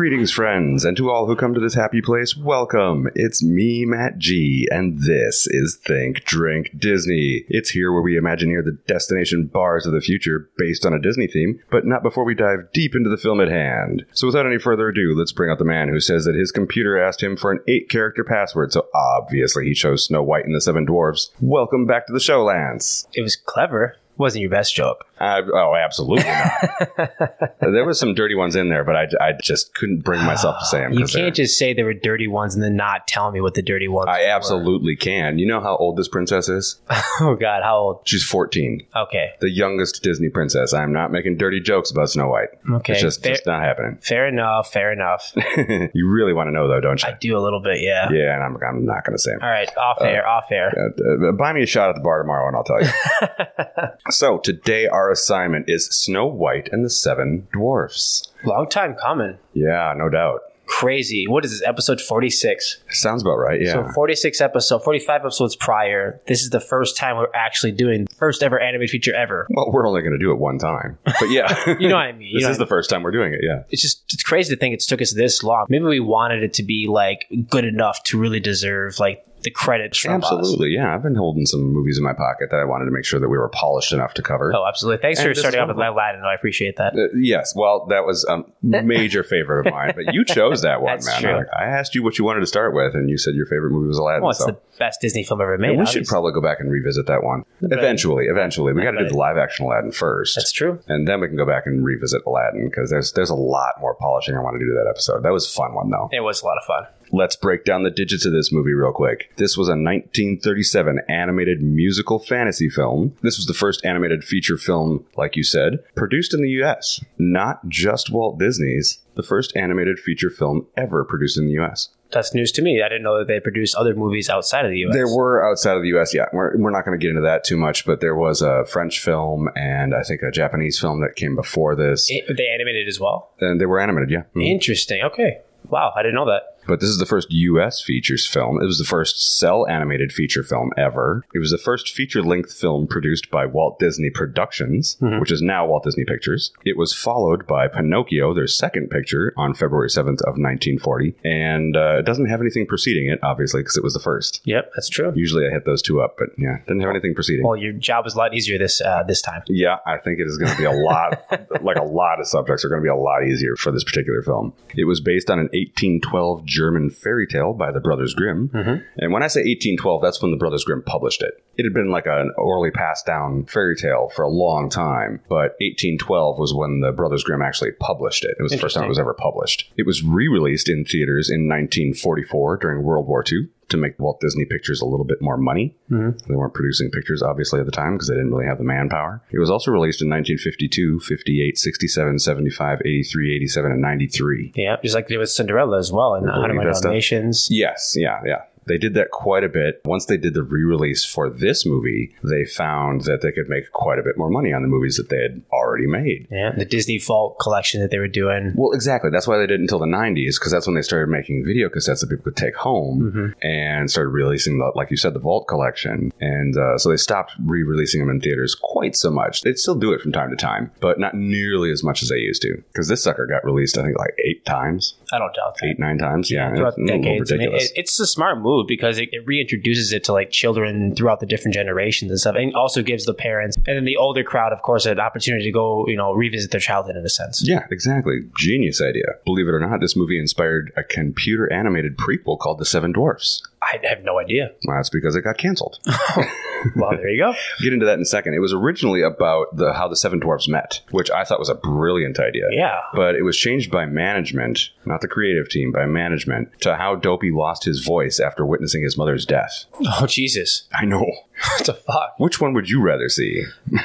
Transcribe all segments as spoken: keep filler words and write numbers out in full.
Greetings, friends, and to all who come to this happy place, welcome. It's me, Matt G, and this is Think, Drink, Disney. It's here where we Imagineer the destination bars of the future based on a Disney theme, but not before we dive deep into the film at hand. So without any further ado, let's bring out the man who says that his computer asked him for an eight-character password, so obviously he chose Snow White and the Seven Dwarfs. Welcome back to the show, Lance. It was clever. Wasn't your best joke. Uh, oh, absolutely not. There was some dirty ones in there, but I, I just couldn't bring myself to say them. You can't just say there were dirty ones and then not tell me what the dirty ones I were. absolutely can. You know how old this princess is? Oh, God. How old? She's fourteen. Okay. The youngest Disney princess. I'm not making dirty jokes about Snow White. Okay. It's just, fair, just not happening. Fair enough. Fair enough. You really want to know, though, don't you? I do a little bit, yeah. Yeah, and I'm, I'm not going to say them. All right. Off air. Uh, off air. Uh, uh, buy me a shot at the bar tomorrow, and I'll tell you. So, today our assignment is Snow White and the Seven Dwarfs. Long time coming. Yeah, no doubt. Crazy. What is this? Episode forty-six. Sounds about right, yeah. So forty-six episodes, forty-five episodes prior. This is the first time we're actually doing the first ever animated feature ever. Well, we're only going to do it one time. But yeah. You know what I mean. You This know is the I mean? first time we're doing it, yeah. It's just it's crazy to think it's took us this long. Maybe we wanted it to be like good enough to really deserve like the credits from Absolutely, us. Yeah. I've been holding some movies in my pocket that I wanted to make sure that we were polished enough to cover. Oh, absolutely. Thanks and for starting off with one, Aladdin. I appreciate that. Uh, yes. Well, that was a major favorite of mine, but you chose that one, That's man. True. I, I asked you what you wanted to start with, and you said your favorite movie was Aladdin. Well, it's so. the best Disney film ever made. And we obviously. should probably go back and revisit that one. Right. Eventually, eventually. We got to Right. do the live action Aladdin first. That's true. And then we can go back and revisit Aladdin, because there's there's a lot more polishing I want to do to that episode. That was a fun one, though. It was a lot of fun. Let's break down the digits of this movie real quick. This was a nineteen thirty-seven animated musical fantasy film. This was the first animated feature film, like you said, produced in the U S. Not just Walt Disney's, the first animated feature film ever produced in the U S. That's news to me. I didn't know that they produced other movies outside of the U S. There were outside of the U S, yeah. We're, we're not going to get into that too much, but there was a French film and I think a Japanese film that came before this. It, they animated as well? And they were animated, yeah. Mm-hmm. Interesting. Okay. Wow, I didn't know that. But this is the first U S features film. It was the first cell animated feature film ever. It was the first feature-length film produced by Walt Disney Productions, mm-hmm. which is now Walt Disney Pictures. It was followed by Pinocchio, their second picture, on February seventh of nineteen forty. And uh, it doesn't have anything preceding it, obviously, because it was the first. Yep, that's true. Usually I hit those two up, but yeah, didn't have anything preceding. Well, your job was a lot easier this uh, this time. Yeah, I think it is going to be a lot, like a lot of subjects are going to be a lot easier for this particular film. It was based on an eighteen twelve German fairy tale by the Brothers Grimm. Mm-hmm. And when I say eighteen twelve, that's when the Brothers Grimm published it. It had been like an orally passed down fairy tale for a long time, but eighteen twelve was when the Brothers Grimm actually published it. It was the first time it was ever published. It was re-released in theaters in nineteen forty-four during World War Two. To make Walt Disney Pictures a little bit more money. Mm-hmm. They weren't producing pictures, obviously, at the time because they didn't really have the manpower. It was also released in nineteen fifty-two, fifty-eight, sixty-seven, seventy-five, eighty-three, eighty-seven, and ninety-three. Yeah, just like they did with Cinderella as well and one hundred Dalmatians. Yes, yeah, yeah. They did that quite a bit. Once they did the re-release for this movie, they found that they could make quite a bit more money on the movies that they had already made. Yeah, the Disney Vault collection that they were doing. Well, exactly. That's why they did it until the nineties, because that's when they started making video cassettes that people could take home mm-hmm. and started releasing, the, like you said, the Vault collection. And uh, so they stopped re-releasing them in theaters quite so much. They'd still do it from time to time, but not nearly as much as they used to, because this sucker got released, I think, like eight times. I don't doubt that. Eight, nine times. Yeah, throughout it's decades. ridiculous. I mean, it, it's a smart move because it, it reintroduces it to like children throughout the different generations and stuff, and also gives the parents and then the older crowd, of course, an opportunity to go, you know, revisit their childhood in a sense. Yeah, exactly. Genius idea. Believe it or not, this movie inspired a computer animated prequel called The Seven Dwarfs. I have no idea. Well, that's because it got canceled. Well, there you go. Get into that in a second. It was originally about the how the Seven Dwarfs met, which I thought was a brilliant idea. Yeah. But it was changed by management, not the creative team, by management, to how Dopey lost his voice after witnessing his mother's death. Oh, Jesus. I know. What the fuck? Which one would you rather see?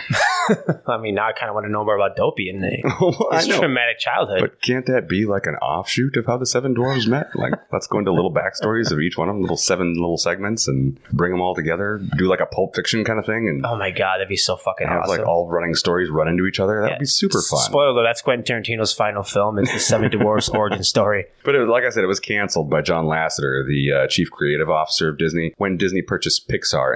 I mean, now I kind of want to know more about Dopey and the, well, his traumatic childhood. But can't that be like an offshoot of how the Seven Dwarfs met? Like, let's go into little backstories of each one of them, little seven little segments, and bring them all together. Do like a Pulp Fiction kind of thing. And oh my God, that'd be so fucking have awesome. Like all running stories run into each other. That yeah. would be super fun. Spoiler, that's Quentin Tarantino's final film. It's the Seven Dwarfs origin story. But it was, like I said, it was canceled by John Lasseter, the uh, chief creative officer of Disney, when Disney purchased Pixar in two thousand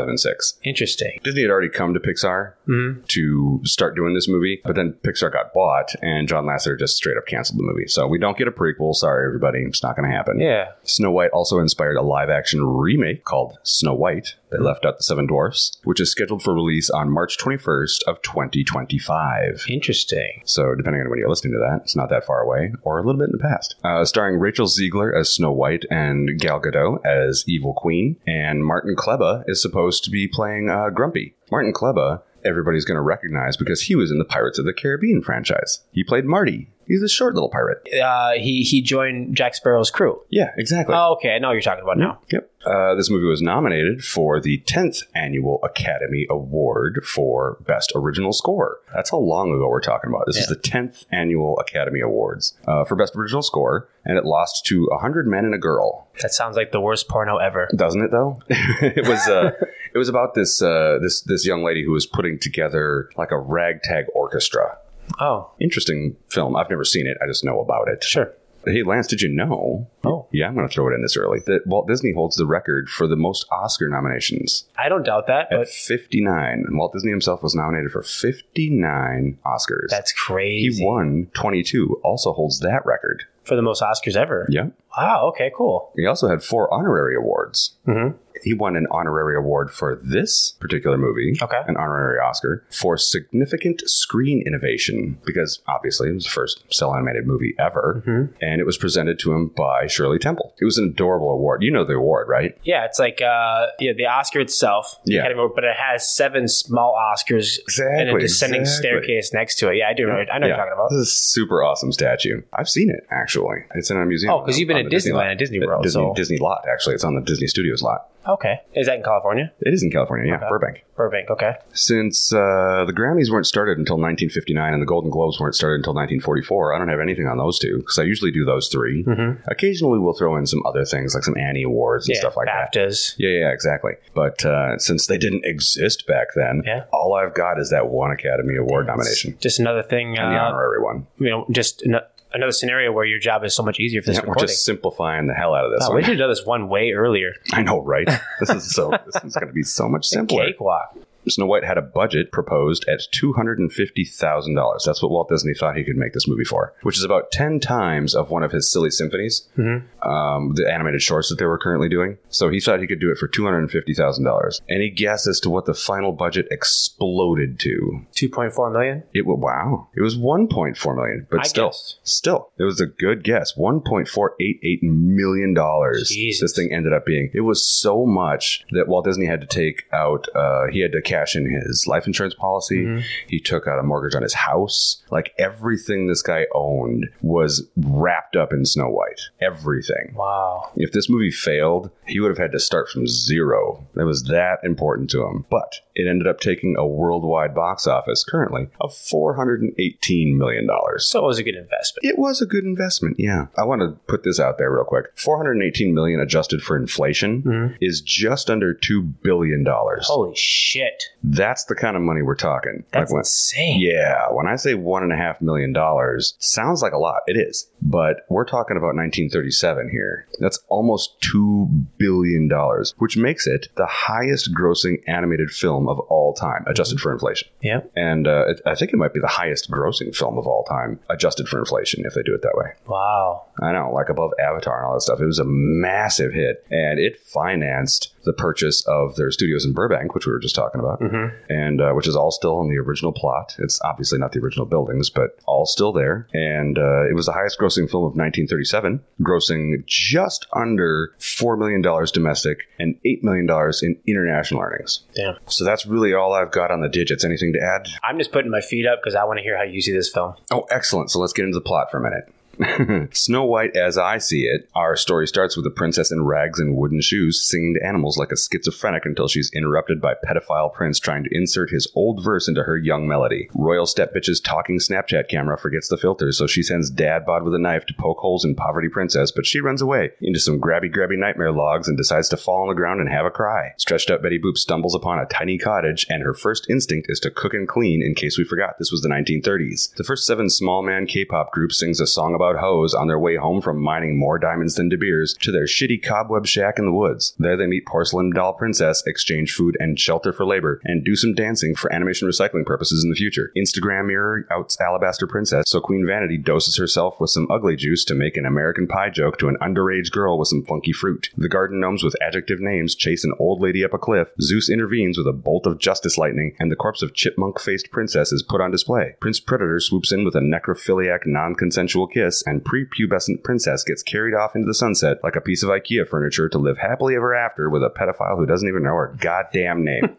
five, and six. Interesting. Disney had already come to Pixar Mm-hmm. to start doing this movie, but then Pixar got bought, and John Lasseter just straight up canceled the movie. So we don't get a prequel. Sorry, everybody. It's not going to happen. Yeah. Snow White also inspired a live-action remake called Snow White. They left out the Seven Dwarfs, which is scheduled for release on March twenty-first of twenty twenty-five. Interesting. So depending on when you're listening to that, it's not that far away, or a little bit in the past. Uh, starring Rachel Ziegler as Snow White and Gal Gadot as Evil Queen, and Martin Kleba is supposed to be playing uh, Grumpy. Martin Kleba, everybody's going to recognize because he was in the Pirates of the Caribbean franchise. He played Marty. He's a short little pirate. Uh, he he joined Jack Sparrow's crew. Yeah, exactly. Oh, okay. I know what you're talking about now. Yep. Uh, this movie was nominated for the tenth Annual Academy Award for Best Original Score. That's how long ago we're talking about. This Yeah. is the tenth Annual Academy Awards uh, for Best Original Score, and it lost to one hundred Men and a Girl. That sounds like the worst porno ever. Doesn't it, though? it was uh, it was about this uh, this this young lady who was putting together like a ragtag orchestra. Oh, Interesting film. I've never seen it. I just know about it. sure. Hey, Lance, did you know? Oh. Yeah, I'm going to throw it in this early. That Walt Disney holds the record for the most Oscar nominations I don't doubt that, at but fifty-nine. Walt Disney himself was nominated for fifty-nine Oscars. that's crazy. He won twenty-two, also holds that record. For the most Oscars ever. Yeah. Wow, okay, cool. He also had four honorary awards. Mm-hmm. He won an honorary award for this particular movie, Okay. an honorary Oscar, for significant screen innovation, because obviously it was the first cell animated movie ever, Mm-hmm. and it was presented to him by Shirley Temple. It was an adorable award. You know the award, right? Yeah, it's like uh, yeah, the Oscar itself, the Yeah. Academy Award, but it has seven small Oscars and a Exactly, descending exactly. staircase next to it. Yeah, I do. know I know what you're talking about. This is a super awesome statue. I've seen it, actually. It's in a museum. Oh, 'cause you've been on at the Disney Disneyland lot. and Disney At World, Disney, so- Disney lot, actually. It's on the Disney Studios lot. Okay, is that in California? It is in California, yeah, Okay. Burbank. Burbank. Okay. Since uh, the Grammys weren't started until nineteen fifty-nine and the Golden Globes weren't started until nineteen forty-four, I don't have anything on those two because I usually do those three. Mm-hmm. Occasionally, we'll throw in some other things like some Annie Awards and Yeah, stuff like that. BAFTAs. Yeah, yeah, exactly. But uh, since they didn't exist back then, Yeah. all I've got is that one Academy Award nomination Just another thing. and the Uh, honorary one. you know, just an- another scenario where your job is so much easier for this Yeah, we're recording. just simplifying the hell out of this Oh, one. we should have done this one way earlier. I know, right? This is so. This is going to be so much simpler. Cakewalk. Snow White had a budget proposed at two hundred fifty thousand dollars. That's what Walt Disney thought he could make this movie for, which is about ten times of one of his Silly Symphonies, Mm-hmm. um, the animated shorts that they were currently doing. So he thought he could do it for two hundred fifty thousand dollars. Any guess as to what the final budget exploded to? two point four million. It was, wow. It was one point four million, but I still, guessed. still, it was a good guess. one point four eight eight million dollars. Jesus. This thing ended up being. It was so much that Walt Disney had to take out, uh, he had to cash in his life insurance policy. Mm-hmm. He took out a mortgage on his house. Like everything this guy owned was wrapped up in Snow White. Everything. Wow. If this movie failed, he would have had to start from zero. It was that important to him. But it ended up taking a worldwide box office currently of four hundred eighteen million dollars. So it was a good investment. It was a good investment, yeah. I want to put this out there real quick. four hundred eighteen million dollars adjusted for inflation Mhm. is just under two billion dollars. Holy shit. That's the kind of money we're talking. That's Like when- insane. yeah, when I say one and a half million dollars, sounds like a lot. It is, but we're talking about nineteen thirty-seven here. That's almost two billion dollars, which makes it the highest-grossing animated film of all time, adjusted for inflation. Yeah. And uh, it, I think it might be the highest-grossing film of all time, adjusted for inflation, if they do it that way. Wow. I know, like above Avatar and all that stuff. It was a massive hit, and it financed the purchase of their studios in Burbank, which we were just talking about, Mm-hmm. and uh, which is all still in the original plot. It's obviously not the original buildings, but all still there. And uh, it was the highest grossing film of nineteen thirty-seven, grossing just under four million dollars domestic and eight million dollars in international earnings. Damn. So that's really all I've got on the digits. Anything to add? I'm just putting my feet up because I want to hear how you see this film. Oh, excellent. So let's get into the plot for a minute. Snow White, as I see it, our story starts with a princess in rags and wooden shoes singing to animals like a schizophrenic until she's interrupted by pedophile prince trying to insert his old verse into her young melody. Royal step bitch's talking Snapchat camera forgets the filter, so she sends dad bod with a knife to poke holes in poverty princess, but she runs away into some grabby grabby nightmare logs and decides to fall on the ground and have a cry. Stretched out Betty Boop stumbles upon a tiny cottage, and her first instinct is to cook and clean in case we forgot this was the nineteen thirties. The first seven small man K-pop group sings a song about about hoes on their way home from mining more diamonds than De Beers to their shitty cobweb shack in the woods. There they meet Porcelain Doll Princess, exchange food and shelter for labor, and do some dancing for animation recycling purposes in the future. Instagram mirror outs Alabaster Princess, so Queen Vanity doses herself with some ugly juice to make an American Pie joke to an underage girl with some funky fruit. The garden gnomes with adjective names chase an old lady up a cliff. Zeus intervenes with a bolt of justice lightning, and the corpse of chipmunk-faced princess is put on display. Prince Predator swoops in with a necrophiliac non-consensual kiss, and prepubescent princess gets carried off into the sunset like a piece of IKEA furniture to live happily ever after with a pedophile who doesn't even know her goddamn name.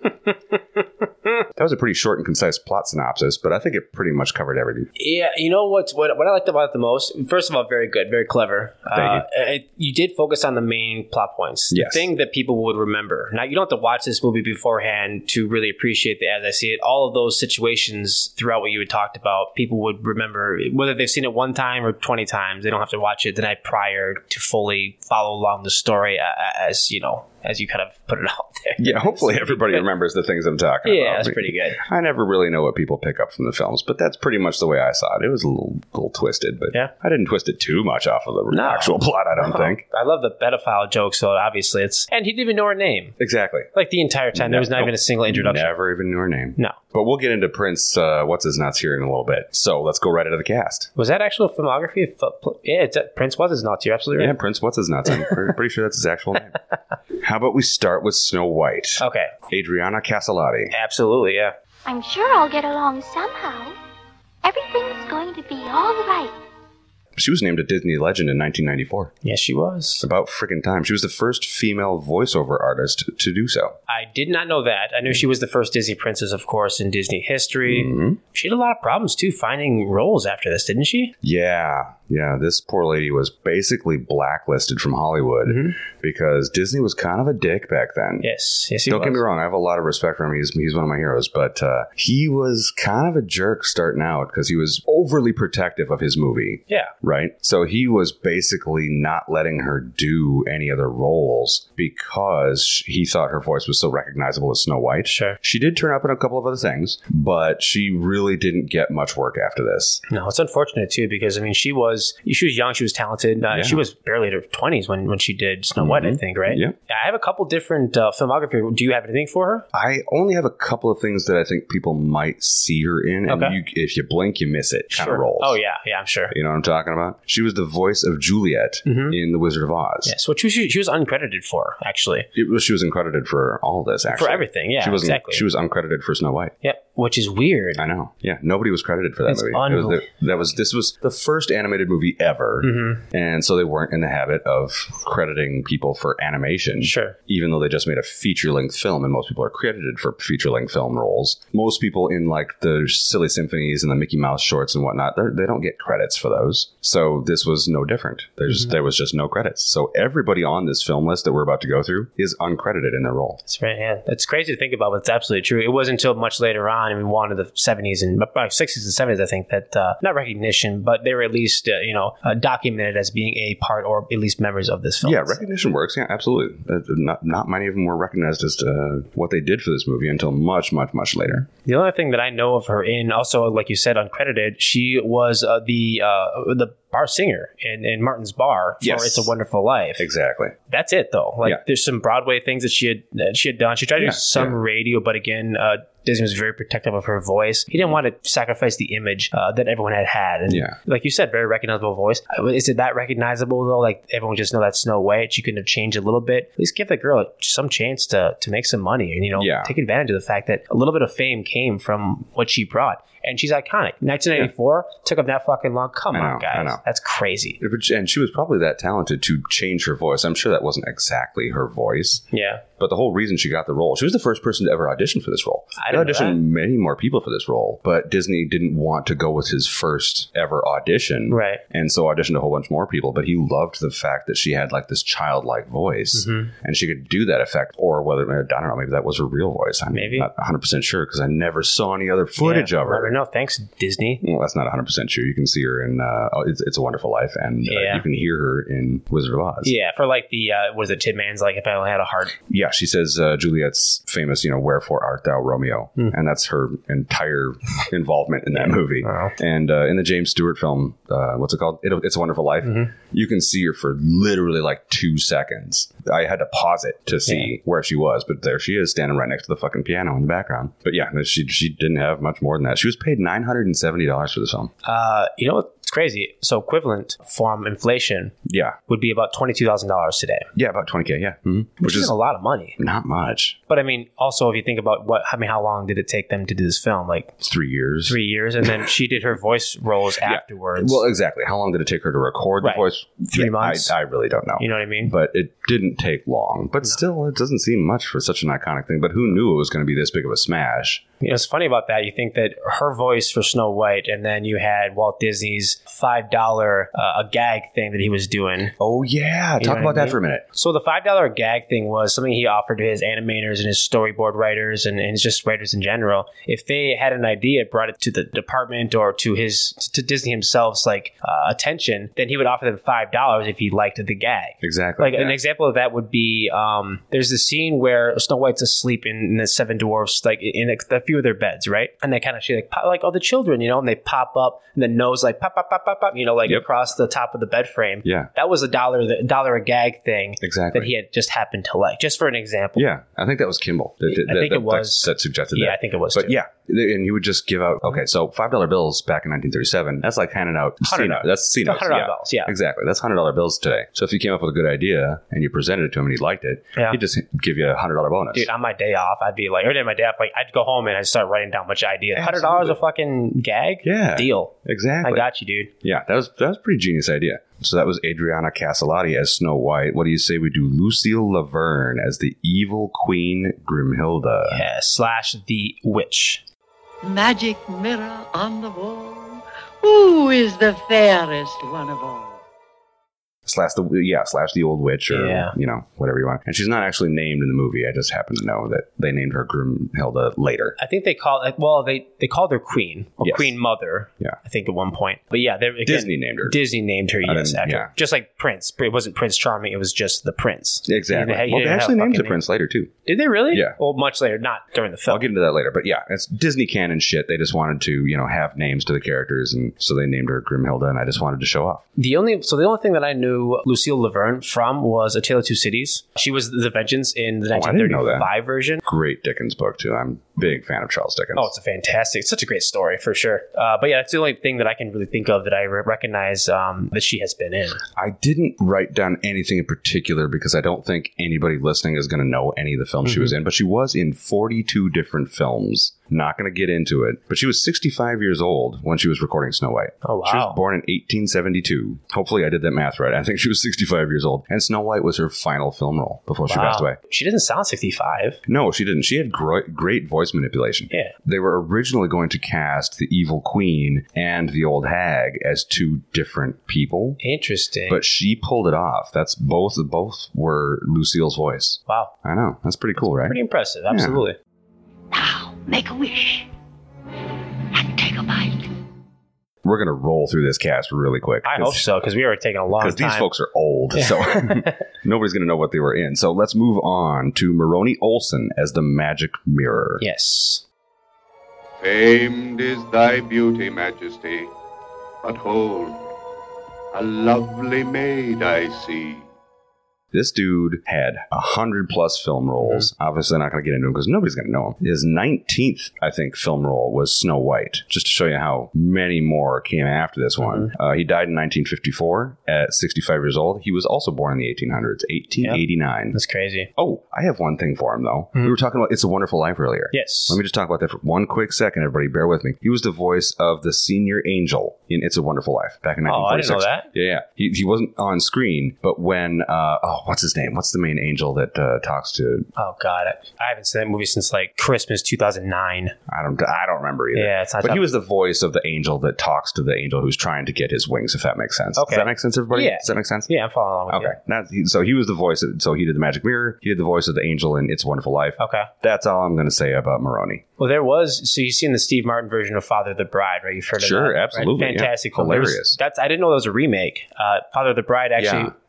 That was a pretty short and concise plot synopsis, but I think it pretty much covered everything. Yeah, you know what's what what I liked about it the most? First of all, very good, very clever. Thank uh, you. It, you did focus on the main plot points. Yes. The thing that people would remember. Now, you don't have to watch this movie beforehand to really appreciate the As I See It. All of those situations throughout what you had talked about, people would remember, whether they've seen it one time or twenty times. They don't have to watch it the night prior to fully follow along the story as, you know, as you kind of put it out there. Yeah, hopefully everybody remembers the things I'm talking yeah, about. Yeah, that's pretty good. I never really know what people pick up from the films, but that's pretty much the way I saw it. It was a little, little twisted, but yeah. I didn't twist it too much off of the no. actual plot, I don't oh, think. I love the pedophile jokes, though, obviously. it's And he didn't even know her name. Exactly. Like the entire time. No, there was not nope. even a single introduction. Never even knew her name. No. But we'll get into Prince, uh, what's his nuts here in a little bit. So let's go right into the cast. Was that actual filmography? Yeah, it's, uh, Prince was his nuts. You're absolutely right. Yeah, Prince what's his nuts. I'm pretty, pretty sure that's his actual name. How about we start with Snow White? Okay. Adriana Caselotti. Absolutely, yeah. I'm sure I'll get along somehow. Everything's going to be all right. She was named a Disney legend in nineteen ninety-four. Yes, she was. About freaking time. She was the first female voiceover artist to do so. I did not know that. I knew she was the first Disney princess, of course, in Disney history. Mm-hmm. She had a lot of problems, too, finding roles after this, didn't she? Yeah. Yeah, this poor lady was basically blacklisted from Hollywood mm-hmm. because Disney was kind of a dick back then. Yes, yes, he Don't was. get me wrong, I have a lot of respect for him. He's, he's one of my heroes, but uh, he was kind of a jerk starting out because he was overly protective of his movie. Yeah. Right? So he was basically not letting her do any other roles because he thought her voice was so recognizable as Snow White. Sure. She did turn up in a couple of other things, but she really didn't get much work after this. No, it's unfortunate, too, because, I mean, she was she was young, she was talented. Uh, Yeah. She was barely in her twenties when, when she did Snow White, Mhm. I think, right? Yeah. I have a couple different uh, filmography. Do you have anything for her? I only have a couple of things that I think people might see her in, and Okay. you, if you blink, you miss it kind Sure. of roles. Oh, yeah, yeah, I'm sure. You know what I'm talking about? She was the voice of Juliet Mhm. in The Wizard of Oz. Yes, which she, she was uncredited for, actually. It was, she was uncredited for all of this, actually. For everything, yeah, she wasn't, exactly. She was uncredited for Snow White. Yep, which is weird. I know. Yeah, nobody was credited for that It's movie. It was the, unbelievable. that was this was the first animated movie ever, Mm-hmm. and so they weren't in the habit of crediting people for animation. Sure. Even though they just made a feature-length film, and most people are credited for feature-length film roles. Most people in like the Silly Symphonies and the Mickey Mouse shorts and whatnot, they're- they don't get credits for those. So this was no different. There's Mm-hmm. there was just no credits. So everybody on this film list that we're about to go through is uncredited in their role. That's right, yeah. That's crazy to think about, but it's absolutely true. It wasn't until much later on, I mean, one of the seventies and uh, sixties and seventies, I think, that uh, not recognition, but they were at least, uh, you know, uh, documented as being a part or at least members of this film. Yeah, recognition works. Yeah, absolutely. Uh, not not many of them were recognized as to what they did for this movie until much, much, much later. The only thing that I know of her in, also, like you said, uncredited, she was uh, the uh, the bar singer in, in Martin's Bar for Yes. It's a Wonderful Life. Exactly. That's it, though. Like, Yeah. there's some Broadway things that she had that she had done. She tried to Yeah, do some yeah. radio, but again, uh, Disney was very protective of her voice. He didn't want to sacrifice the image uh, that everyone had had. And Yeah. like you said, very recognizable voice. Uh, Is it that recognizable, though? Like, everyone just know that's Snow White. She couldn't have changed a little bit. At least give the girl some chance to, to make some money and, you know, Yeah. take advantage of the fact that a little bit of fame came from what she brought. And she's iconic. nineteen ninety-four took up that fucking long. Come I on, know, guys. I know. That's crazy. And she was probably that talented to change her voice. I'm sure that wasn't exactly her voice. Yeah. But the whole reason she got the role, she was the first person to ever audition for this role. I They didn't know auditioned that. many more people for this role, but Disney didn't want to go with his first ever audition. Right. And so auditioned a whole bunch more people, but he loved the fact that she had like this childlike voice Mm-hmm. and she could do that effect, or whether, I don't know, maybe that was her real voice. I'm Maybe. not one hundred percent sure because I never saw any other footage Yeah, of I'll never her. know. Thanks, Disney. Well, that's not one hundred percent true. You can see her in uh, oh, it's, it's a Wonderful Life, and uh, Yeah. you can hear her in Wizard of Oz. Yeah, for like the, uh, was it Tin Man's, like, if I only had a heart. Yeah, yeah, she says uh, Juliet's famous, you know, "Wherefore art thou, Romeo?" Mm. And that's her entire involvement in that movie. Wow. And uh, in the James Stewart film, uh, what's it called? It, It's a Wonderful Life. Mm-hmm. You can see her for literally like two seconds. I had to pause it to see yeah. where she was, but there she is, standing right next to the fucking piano in the background. But yeah, she she didn't have much more than that. She was paid nine hundred seventy dollars for this film. Uh, you know what? It's crazy. So equivalent from inflation, yeah, would be about twenty two thousand dollars today. Yeah, about twenty k. Yeah, mm-hmm. which, which is a lot of money. Not much, but I mean, also if you think about what, I mean, how long did it take them to do this film? Like three years. Three years, and then she did her voice roles yeah. afterwards. Well, exactly. How long did it take her to record right. the voice? Three yeah, months. I, I really don't know. You know what I mean? But it didn't take long. But no. still, it doesn't seem much for such an iconic thing. But who knew it was going to be this big of a smash? You know, it's funny about that. You think that her voice for Snow White, and then you had Walt Disney's five dollar uh, a gag thing that he was doing. Oh, yeah. You Talk about that mean? for a minute. So the five dollar gag thing was something he offered to his animators and his storyboard writers and, and just writers in general. If they had an idea, brought it to the department or to his to Disney himself's like uh, attention, then he would offer them five dollars if he liked the gag. Exactly. Like yeah. an example of that would be um, there's this scene where Snow White's asleep in, in the Seven Dwarfs, like in a, a few of their beds, right? And they kind of she like pop, like all the children, you know, and they pop up and the nose like pop pop pop pop pop, you know, like yep. across the top of the bed frame. Yeah, that was a dollar the dollar a gag thing. Exactly. That he had just happened to like, just for an example. Yeah, I think that was Kimball. That, that, I think that, it was that, that suggested yeah, that. I think it was. But too. yeah, and he would just give out. Okay, so five dollar bills back in nineteen thirty-seven. That's like handing out C notes. That's C notes. Hundred dollar bills. Yeah, exactly. That's hundred dollar bills today. So if you came up with a good idea and you presented it to him and he liked it, yeah. he'd just give you a hundred dollar bonus. Dude, on my day off, I'd be like, or day my day off, like I'd go home and I'd start writing down much idea. Hundred dollars a fucking gag. Yeah, deal. Exactly. I got you, dude. Yeah, that was that was a pretty genius idea. So that was Adriana Caselotti as Snow White. What do you say we do Lucille Laverne as the evil Queen Grimhilda? Yeah, slash the witch. Magic mirror on the wall, who is the fairest one of all? Slash the yeah, slash the old witch, or yeah. you know, whatever you want. And she's not actually named in the movie. I just happen to know that they named her Grimhilda later. I think they call it. Well, they they called her Queen or yes. Queen Mother. Yeah, I think at one point. But yeah, again, Disney named her. Disney named her. Yes, after. Yeah. Just like Prince. It wasn't Prince Charming. It was just the Prince. Exactly. He, he well, they actually named the name. Prince later too. Did they really? Yeah. Well, much later, not during the film. I'll get into that later. But yeah, it's Disney canon shit. They just wanted to, you know, have names to the characters, and so they named her Grimhilda, and I just wanted to show off. The only so the only thing that I knew Lucille Laverne from was A Tale of Two Cities. She was the Vengeance in the oh, nineteen thirty-five version. Great Dickens book too. I'm a big fan of Charles Dickens. Oh, it's a fantastic, it's such a great story for sure. Uh, but yeah, that's the only thing that I can really think of that I re- recognize um, that she has been in. I didn't write down anything in particular because I don't think anybody listening is going to know any of the films mm-hmm. she was in. But she was in forty-two different films. Not going to get into it. But she was sixty-five years old when she was recording Snow White. Oh, wow. She was born in eighteen seventy-two. Hopefully I did that math right. I think she was sixty-five years old. And Snow White was her final film role before wow. she passed away. She didn't sound sixty-five. No, she didn't. She had gro- great voice manipulation. Yeah. They were originally going to cast the evil queen and the old hag as two different people. Interesting. But she pulled it off. That's both, both were Lucille's voice. Wow. I know. That's pretty cool, That's right? Pretty impressive. Absolutely. Yeah. Now, make a wish and take a bite. We're going to roll through this cast really quick. I hope so, because we are taking a long time. Because these folks are old, so nobody's going to know what they were in. So let's move on to Maroni Olson as the Magic Mirror. Yes. Famed is thy beauty, Majesty, but hold, a lovely maid I see. This dude had a hundred plus film roles. Mm-hmm. Obviously, not going to get into him because nobody's going to know him. His nineteenth, I think, film role was Snow White. Just to show you how many more came after this one. Mm-hmm. Uh, he died in nineteen fifty-four at sixty-five years old. He was also born in the eighteen hundreds, eighteen eighty-nine. Yep. That's crazy. Oh, I have one thing for him, though. Mm-hmm. We were talking about It's a Wonderful Life earlier. Yes. Let me just talk about that for one quick second, everybody. Bear with me. He was the voice of the senior angel in It's a Wonderful Life back in nineteen forty-six. Oh, I didn't know that. Yeah, yeah. He, he wasn't on screen, but when, uh, oh, what's his name? What's the main angel that uh, talks to? Oh God, I, I haven't seen that movie since like Christmas two thousand nine. I don't, I don't remember either. Yeah, it's not. But tough. he was the voice of the angel that talks to the angel who's trying to get his wings. If that makes sense. Okay. Does that make sense, everybody? Yeah. Does that make sense? Yeah, I'm following along with okay. you. Okay. So he was the voice. Of, so he did the Magic Mirror. He did the voice of the angel in It's a Wonderful Life. Okay. That's all I'm going to say about Maroney. Well, there was. So you've seen the Steve Martin version of Father of the Bride, right? You've heard of sure, that. Sure, absolutely. Right? Fantastic. Yeah. Hilarious. That's. I didn't know that was a remake. Uh, Father of the Bride actually. Yeah.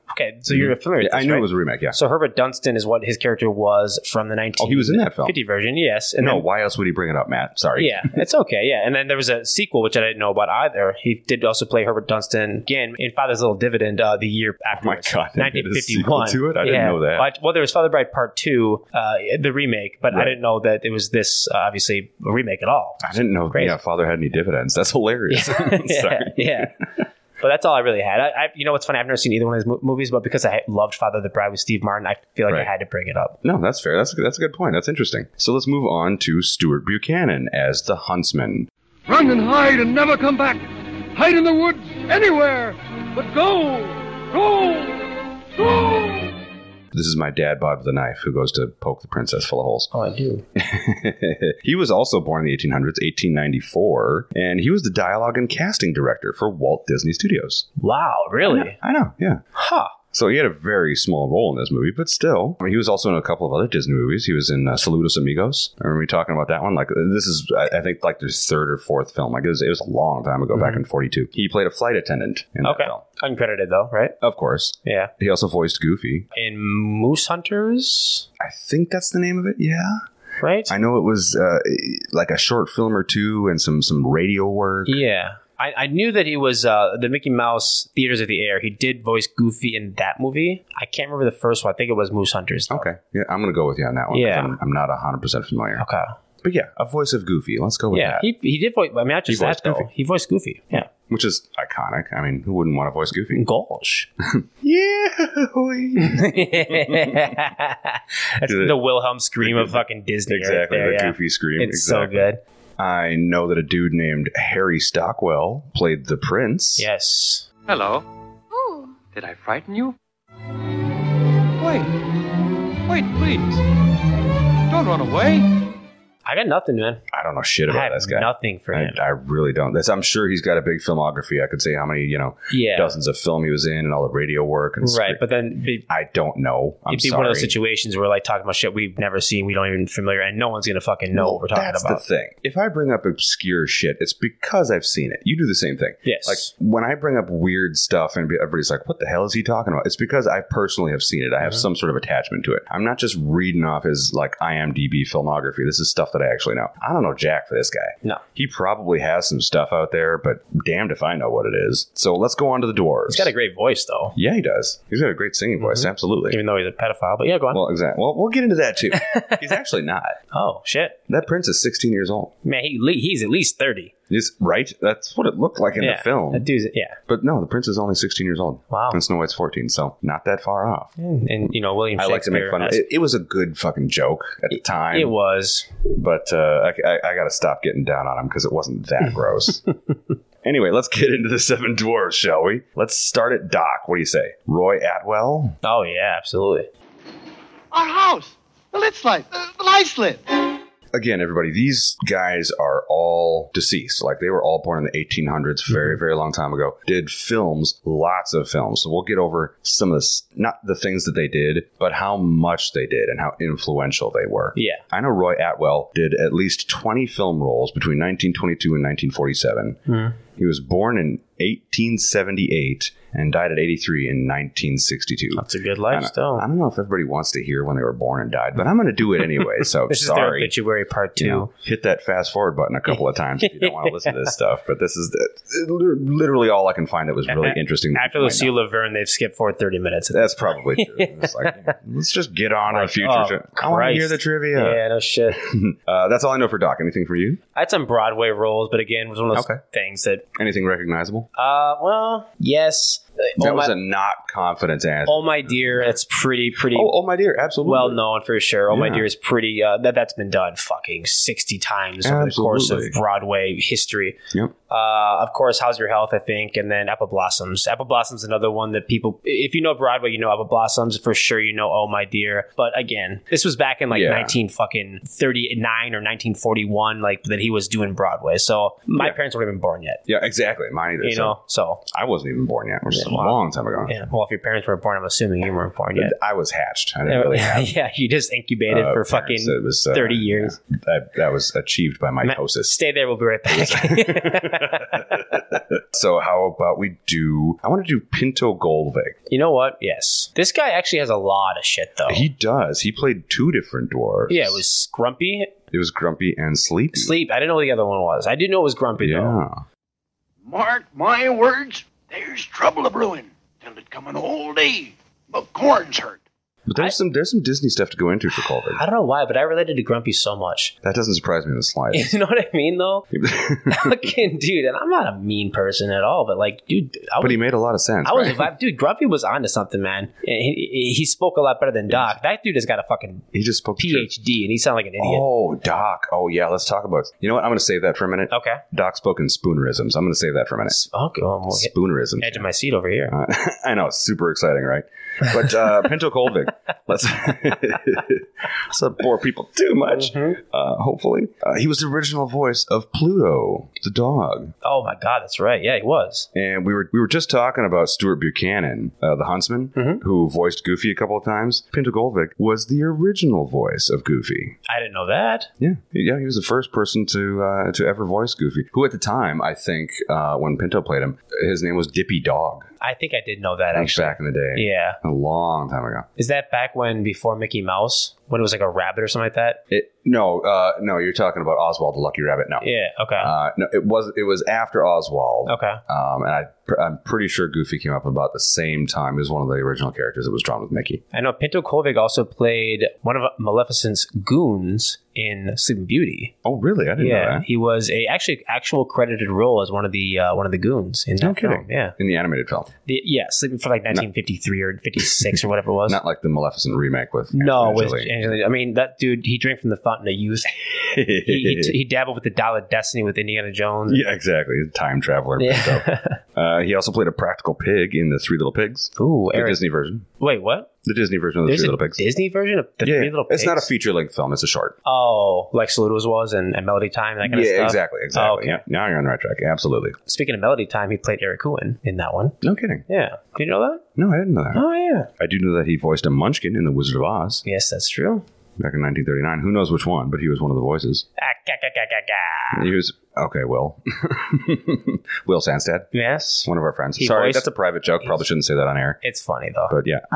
Okay, so you're familiar with Yeah, this, I knew right? it was a remake, yeah. So Herbert Dunstan is what his character was from the nineteen fifty Oh, he was in that film. version, yes. And no, then, why else would he bring it up, Matt? Sorry. yeah, it's okay, yeah. And then there was a sequel, which I didn't know about either. He did also play Herbert Dunstan again in Father's Little Dividend uh, the year afterwards. Oh my God, they did a nineteen fifty-one. sequel to it? I didn't yeah. know that. But, well, there was Father Bride Part two, uh, the remake, but I Right. didn't know that it was this, uh, obviously, a remake at all. I didn't know Crazy. yeah, Father had any dividends. That's hilarious. yeah, Sorry. yeah. But that's all I really had. I, I, you know what's funny? I've never seen either one of his mo- movies, but because I loved Father of the Bride with Steve Martin, I feel like Right. I had to bring it up. No, that's fair. That's a, that's a good point. That's interesting. So let's move on to Stuart Buchanan as the Huntsman. Run and hide and never come back. Hide in the woods, anywhere. But go, go, go. This is my dad bod with a knife who goes to poke the princess full of holes. Oh, I do. He was also born in the eighteen hundreds, eighteen ninety-four, and he was the dialogue and casting director for Walt Disney Studios. Wow, really? I know, yeah. Huh. So he had a very small role in this movie, but still. I mean, he was also in a couple of other Disney movies. He was in uh, Saludos Amigos. I remember me talking about that one. Like, this is, I, I think, like his third or fourth film. Like, it was, it was a long time ago, mm-hmm. back in forty-two. He played a flight attendant in Okay. that film. Uncredited, though, right? Of course. Yeah. He also voiced Goofy. In Moose Hunters, I think that's the name of it, yeah. right? I know it was uh, like a short film or two and some, some radio work. Yeah. I, I knew that he was uh, the Mickey Mouse Theaters of the Air. He did voice Goofy in that movie. I can't remember the first one. I think it was Moose Hunters. Though. Okay. Yeah, I'm going to go with you on that one. 'Cause Yeah. I'm, I'm not one hundred percent familiar. Okay. But yeah, a voice of Goofy. Let's go with Yeah, that. he he did voice. I mean, not just He that voiced though. Goofy. He voiced Goofy. Yeah. Which is iconic. I mean, who wouldn't want to voice Goofy? Gosh. Yeah. That's the Wilhelm scream of fucking Disney. Exactly. Right there, the yeah. Goofy scream. It's exactly. so good. I know that a dude named Harry Stockwell played the prince. Yes. Hello. Ooh. Did I frighten you? Wait. Wait, please. Don't run away. I got nothing, man. I don't know shit I about have this guy. nothing for I, him. I really don't. This, I'm sure he's got a big filmography. I could say how many, you know, Yeah. dozens of film he was in and all the radio work. And Right, script. but then be, I don't know. I'm it'd be sorry. one of those situations where like talking about shit we've never seen, we don't even familiar, and no one's gonna fucking know Well, what we're talking that's about. the thing. If I bring up obscure shit, it's because I've seen it. You do the same thing. Yes. Like when I bring up weird stuff and everybody's like, what the hell is he talking about? It's because I personally have seen it. I have Mm-hmm. some sort of attachment to it. I'm not just reading off his like IMDb filmography. This is stuff that I actually know. I don't know jack for this guy. No. He probably has some stuff out there, but damned if I know what it is. So let's go on to the dwarves. He's got a great voice though, Yeah, he does. He's got a great singing voice. Absolutely. even though he's a pedophile. But yeah, go on. Well, exactly. Well, we'll get into that too. He's actually not. oh shit, That prince is sixteen years old. man, he le- he's at least thirty. He's, right? That's what it looked like in yeah, the film. That dude's yeah. But no, the prince is only sixteen years old. Wow. And Snow White's fourteen, so not that far off. And, and, you know, William I like to Shakespeare. make fun of has- it. It was a good fucking joke at the time. It was. But uh, I, I, I got to stop getting down on him because it wasn't that gross. Anyway, let's get into the Seven Dwarfs, shall we? Let's start at Doc. What do you say? Roy Atwell? Oh yeah, absolutely. Our house! The lit slide! The, the light slit! Again, everybody, these guys are all deceased. Like, they were all born in the eighteen hundreds, very, very long time ago. Did films, lots of films. So we'll get over some of this, not the things that they did, but how much they did and how influential they were. Yeah. I know Roy Atwell did at least twenty film roles between nineteen twenty-two and nineteen forty-seven. Mm. He was born in eighteen seventy-eight and died at eighty-three in nineteen sixty-two. That's a good I life don't, still. I don't know if everybody wants to hear when they were born and died, but I'm going to do it anyway. So This sorry. is their obituary part two. You know, hit that fast forward button a couple of times if you don't want to listen to this stuff. But this is the, literally all I can find that was really interesting. After that you Lucille might know. Laverne, they've skipped forward thirty minutes. That's probably true. It's like, let's just get on to the future. oh, show. I want to hear Christ. the trivia. Yeah, no shit. Uh, that's all I know for Doc. Anything for you? I had some Broadway roles, but again, it was one of those Okay. things that, Anything recognizable? uh, well, yes. That oh, was my, a not confident answer. oh my dear, that's pretty, pretty Oh, oh my dear, absolutely. well known for sure. Oh my Yeah. dear is pretty. Uh, that that's been done fucking sixty times over the course of Absolutely. Broadway history. Yep. Uh, of course, How's Your Health? I think, and then Apple Blossoms. Apple Blossoms, another one that people, if you know Broadway, you know Apple Blossoms for sure. You know Oh My Dear. But again, this was back in like Yeah. nineteen fucking thirty nine or nineteen forty one, like that he was doing Broadway. So my Yeah. parents weren't even born yet. Yeah, exactly. Mine either. You so know, so I wasn't even born yet. We're was a long time ago. Yeah. Well, if your parents weren't born, I'm assuming you weren't born yet. I was hatched. I didn't really have. Yeah, you just incubated uh, for parents. fucking It was, uh, thirty years. yeah. that, that was achieved by mitosis. Stay there. We'll be right back. So how about we do... I want to do Pinto Goldvig. You know what? Yes. This guy actually has a lot of shit, though. He does. He played two different dwarves. Yeah, it was Grumpy. It was Grumpy and Sleepy. Sleep. I didn't know what the other one was. I did know it was Grumpy, Yeah. though. Mark my words, there's trouble a brewing. Till it come an old day. But corn's hurt. But there's I- some there's some Disney stuff to go into for Goldvig. I don't know why, but I related to Grumpy so much. That doesn't surprise me in the slightest. You know what I mean, though? Fucking dude, and I'm not a mean person at all, but like, dude, I was, But he made a lot of sense. I was, right? dude, Grumpy was onto something, man. He, he, he spoke a lot better than Doc. That dude has got a fucking He just spoke the P H D, and he sounded like an truth. idiot. Oh, Doc. Oh, yeah. Let's talk about. You know what? I'm going to save that for a minute. Okay. Doc spoke in spoonerisms. I'm going to save that for a minute. Okay. Well, we'll hit Spoonerisms. edge of my seat over here. Uh, I know, super exciting, right? But uh, Pinto Goldvig, let's let's not bore people too much. Mhm. Uh, hopefully, uh, he was the original voice of Pluto, the dog. Oh my God, that's right. Yeah, he was. And we were we were just talking about Stuart Buchanan, uh, the huntsman, Mhm. who voiced Goofy a couple of times. Pinto Goldvig was the original voice of Goofy. I didn't know that. Yeah, yeah, he was the first person to uh, to ever voice Goofy. Who at the time, I think, uh, when Pinto played him, his name was Dippy Dog. I think I did know that, That was actually. back in the day, Yeah. a long time ago. Is that back when, before Mickey Mouse, when it was like a rabbit or something like that? It, no, uh, no, you're talking about Oswald the Lucky Rabbit. No, Yeah, okay. uh, no, it was it was after Oswald. okay. Um, and I, I'm pretty sure Goofy came up about the same time. He was one of the original characters that was drawn with Mickey. I know Pinto Goldvig also played one of Maleficent's goons in Sleeping Beauty. Oh, really? I didn't know Yeah, that. he was a actually actual credited role as one of the uh, one of the goons in that No film. kidding. Yeah, In the animated film, the, yeah, Sleeping for like nineteen fifty-three or fifty-six or whatever it was. not like the Maleficent remake with no, Angelina with Jolie. Angelina. I mean, that dude, he drank from the fountain of youth. he, he, he dabbled with the Dial of Destiny with Indiana Jones. Yeah, exactly. He's a time traveler. Yeah. Uh, he also played a practical pig in the Three Little Pigs, Ooh, the Eric. Disney version. Wait, what? The Disney version of the There's Three a Little Pigs. Disney version of the yeah, Three Little Pigs? it's not a feature length film. It's a short. Oh, like Saludos was and, and Melody Time and that kind Yeah, of stuff? exactly, exactly. Oh, okay. Yeah, now you're on the right track. Absolutely. Speaking of Melody Time, he played Eric Cohen in that one. No kidding. Yeah. Did you know that? No, I didn't know that. Oh, yeah. I do know that he voiced a Munchkin in The Wizard of Oz Yes, that's true. back in nineteen thirty-nine. Who knows which one, but he was one of the voices. Ah, ga, ga, ga, ga, ga. He was okay. Will Will Sandstad, Yes. one of our friends. He Sorry, voiced- that's a private joke. Probably shouldn't say that on air. It's funny, though. But yeah,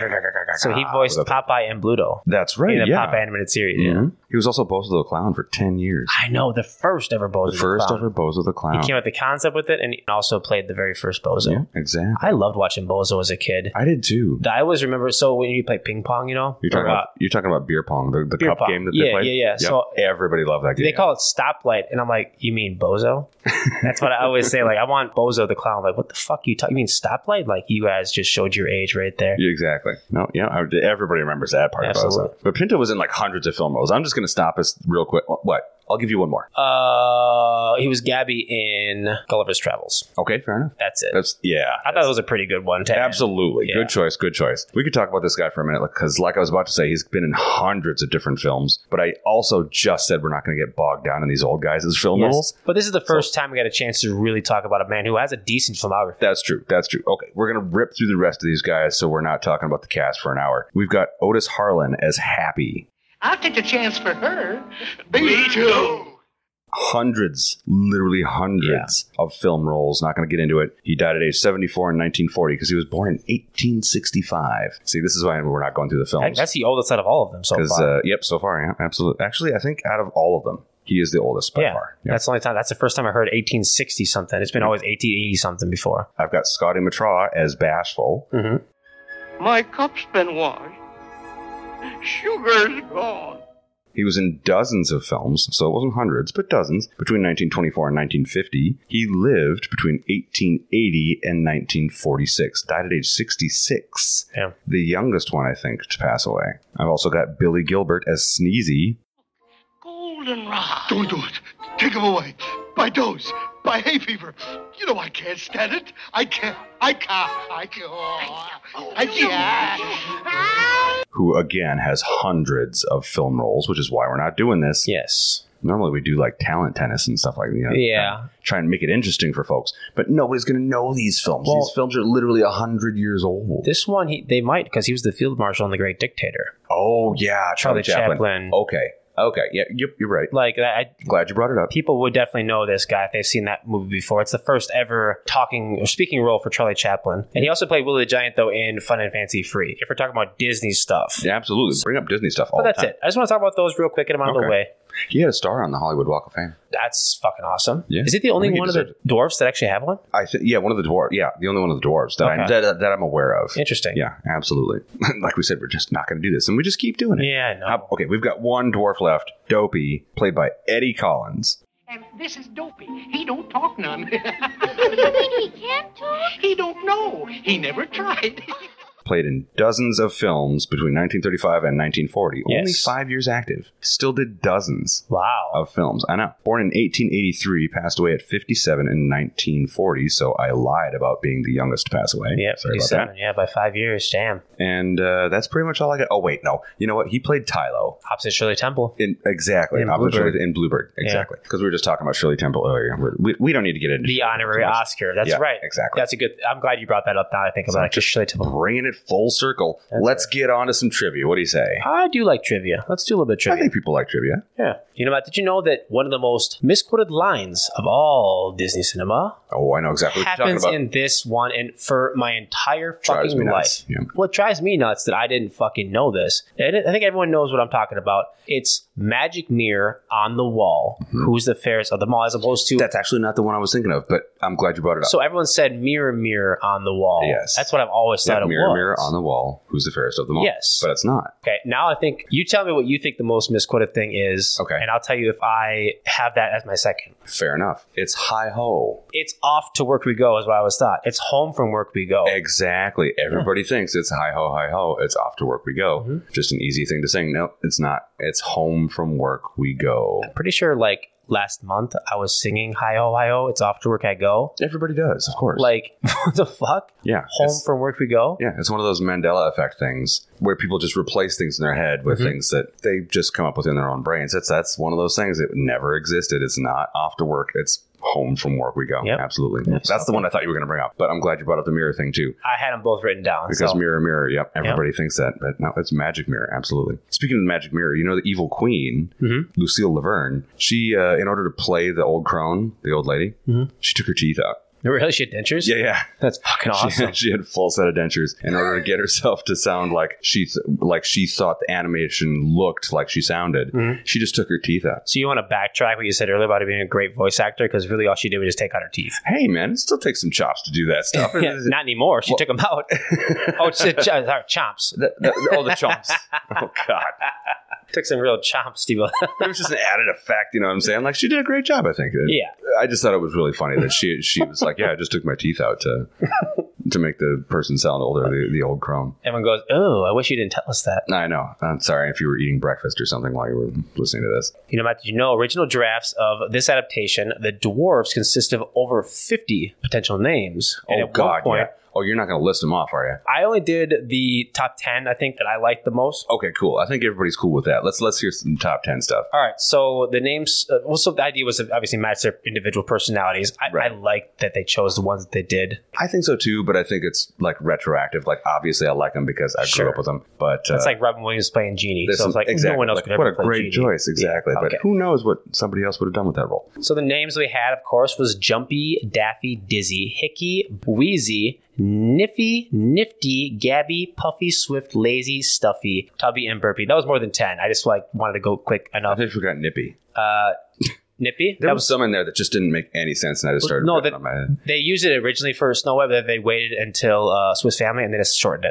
So he voiced Popeye and Bluto that's right. in the yeah, Popeye animated series. Mhm. He was also Bozo the Clown for ten years. I know, the first ever Bozo The first Clown. ever Bozo the Clown. He came up with the concept with it and he also played the very first Bozo. Yeah, exactly. I loved watching Bozo as a kid. I did too. I always remember, so when you play ping pong, you know? You're talking or, uh, about you're talking about beer pong, the, the beer cup pong. game that Yeah, they played. yeah, yeah. Yep. So- everybody loved that game. they call it stoplight, and I'm like, you mean Bozo? That's what I always say. Like, I want Bozo the Clown. Like, what the fuck you talking? You mean stoplight? Like, you guys just showed your age right there. Yeah, exactly. No, yeah, I- everybody remembers that part Absolutely. of Bozo. But Pinto was in like hundreds of film roles. I'm just going to stop us real quick. What? I'll give you one more. Uh, he was Gabby in Gulliver's Travels. Okay, fair enough. That's it. That's yeah. I thought it was a pretty good one. To end. Absolutely. Yeah. Good choice. Good choice. We could talk about this guy for a minute because, like I was about to say, he's been in hundreds of different films. But I also just said we're not going to get bogged down in these old guys' as film Yes. roles. But this is the first time we got a chance to really talk about a man who has a decent filmography. That's true. That's true. Okay, we're going to rip through the rest of these guys so we're not talking about the cast for an hour. We've got Otis Harlan as Happy. I'll take a chance for her. Me too. Hundreds, literally hundreds of film roles. Not going to get into it. He died at age seventy-four in nineteen forty because he was born in eighteen sixty-five. See, this is why we're not going through the films. That's the oldest out of all of them so Because, far. uh, yep, so far, yeah, absolutely. Actually, I think out of all of them, he is the oldest by yeah, far. Yep. that's the only time. That's the first time I heard eighteen sixty something. It's been always eighteen eighty something before. I've got Scotty Matra as Bashful. Mm-hmm. My cup's been washed. Sugar's gone. He was in dozens of films, so it wasn't hundreds, but dozens, between nineteen twenty-four and nineteen fifty. He lived between eighteen eighty and nineteen forty-six. Died at age sixty-six. Yeah. The youngest one, I think, to pass away. I've also got Billy Gilbert as Sneezy. Goldenrod. Don't do it. Take him away. By dose. By hay fever. You know I can't stand it. I can't. I can't. I can't. I can't. Who, again, has hundreds of film roles, which is why we're not doing this. Yes. Normally we do like talent tennis and stuff like that. You know, Yeah. Try, try and make it interesting for folks. But nobody's going to know these films. Well, these films are literally one hundred years old. This one, he, they might, because he was the field marshal in The Great Dictator. Oh, yeah. Charlie, Charlie Chaplin. Chaplin. Okay. Okay. Yeah, you're, you're right. Like, I, Glad you brought it up. people would definitely know this guy if they've seen that movie before. It's the first ever talking or speaking role for Charlie Chaplin. And he also played Willie the Giant, though, in Fun and Fancy Free, if we're talking about Disney stuff. Yeah, absolutely. Bring up Disney stuff all But that's the time. it. I just want to talk about those real quick and I'm out of the Okay. way. He had a star on the Hollywood Walk of Fame. That's fucking awesome. Yeah. Is it the only I think he one of the deserves dwarfs that actually have one? I think, yeah, one of the dwarves. Yeah, the only one of the dwarves that, I, Okay. that, that I'm aware of. Interesting. Yeah, absolutely. Like we said, we're just not going to do this, and we just keep doing it. Yeah, I know. How- okay, we've got one dwarf left, Dopey, played by Eddie Collins. And this is Dopey. He don't talk none. You mean he can't talk? He don't know. He never tried. Played in dozens of films between nineteen thirty-five and nineteen forty. Yes. Only five years active. Still did dozens Wow. of films. I know. Born in eighteen eighty-three, passed away at fifty-seven in nineteen forty, so I lied about being the youngest to pass away. Yeah, Sorry about fifty-seven. that. Yeah, by five years. Damn. And uh, that's pretty much all I got. Oh, wait, no. You know what? He played Tylo. Opposite Shirley Temple. In, exactly. In Opposite Bluebird. Shirley- in Bluebird. Exactly. Because we were just talking about Shirley Temple earlier. We're, we, we don't need to get into The honorary too much. Oscar. That's Yeah, right. exactly. That's a good. I'm glad you brought that up now. I think about So it. Just Shirley Temple. Bringing it full circle. That's Let's get on to some trivia. What do you say? I do like trivia. Let's do a little bit of I trivia. think people like trivia. Yeah. You know, Matt, did you know that one of the most misquoted lines of all Disney cinema Oh, I know exactly what you're happens talking about. in this one and for my entire Drives fucking me life? nuts. Yeah. What drives me nuts that I didn't fucking know this. I I think everyone knows what I'm talking about. It's Magic Mirror on the Wall. Mm-hmm. Who's the fairest of them all, as opposed to. That's actually not the one I was thinking of, but I'm glad you brought it up. So everyone said mirror, mirror on the wall. Yes. That's what I've always Yeah, thought it mirror, was. mirror on the wall. Who's the fairest of them all? Yes. But it's not. Okay, now I think you tell me what you think the most misquoted thing is. Okay. And I'll tell you if I have that as my second. Fair enough. It's hi ho. It's off to work we go is what I always thought. It's home from work we go. Exactly. Everybody thinks it's hi ho, hi ho. It's off to work we go. Mm-hmm. Just an easy thing to sing. No, it's not. It's home from work we go. Pretty sure like last month I was singing hi ho hi ho. It's off to work I go. Everybody does, of course. Like what the fuck? yeah. Home it's- from work we go. Yeah, it's one of those Mandela effect things where people just replace things in their head with Mm-hmm. things that they just come up with in their own brains. That's that's one of those things that never existed. It's not off to work. It's home from work we go. Yep. Absolutely. Yes, That's the okay. one I thought you were going to bring up. But I'm glad you brought up the mirror thing too. I had them both written down. Because so. mirror, mirror, yep, everybody thinks that. But no, it's Magic Mirror, absolutely. Speaking of the Magic Mirror, you know the evil queen, Mhm. Lucille Laverne, she, uh, in order to play the old crone, the old lady, Mhm. she took her teeth out. Really? She had dentures? Yeah, yeah. That's fucking She, awesome. had, she had a full set of dentures in order to get herself to sound like she th- like she thought the animation looked like she sounded. Mhm. She just took her teeth out. So you want to backtrack what you said earlier about her being a great voice actor? Because really all she did was just take out her teeth. Hey, man, it still takes some chops to do that stuff. Yeah, not anymore. She Well- took them out. Oh, she said ch- sorry, chomps. The- the- oh, the chomps. Oh, God. Took some real chomps, Steve. It was just an added effect, you know what I'm saying? Like, she did a great job, I think. Yeah. I just thought it was really funny that she she was like, yeah, I just took my teeth out to to make the person sound older, the, the old crone. Everyone goes, oh, I wish you didn't tell us that. I know. I'm sorry if you were eating breakfast or something while you were listening to this. You know, Matt, did you know original drafts of this adaptation, the dwarves consist of over fifty potential names. And Oh, at God, one point, yeah. Oh, you're not going to list them off, are you? I only did the top ten, I think, that I liked the most. Okay, cool. I think everybody's cool with that. Let's let's hear some top ten stuff. All right, so the names, uh, well, so the idea was to obviously match their individual personalities. I, Right. I liked that they chose the ones that they did. I think so too, but I think it's like retroactive. Like obviously, I like them because I Sure. grew up with them. But uh, It's like Robin Williams playing Genie. this So is- it's like exactly. no one else Like, could ever what a play great Genie. choice, exactly. Yeah, But okay. who knows what somebody else would have done with that role? So the names we had, of course, was Jumpy, Daffy, Dizzy, Hickey, Wheezy, Niffy, Nifty, Gabby, Puffy, Swift, Lazy, Stuffy, Tubby, and Burpy. That was more than ten. I just like wanted to go quick I enough. think we forgot Nippy. Uh, Nippy? There That was some in there that just didn't make any sense, and I just started No, ripping that- on my head. They used it originally for Snow White, but they waited until uh, Swiss Family and they just shortened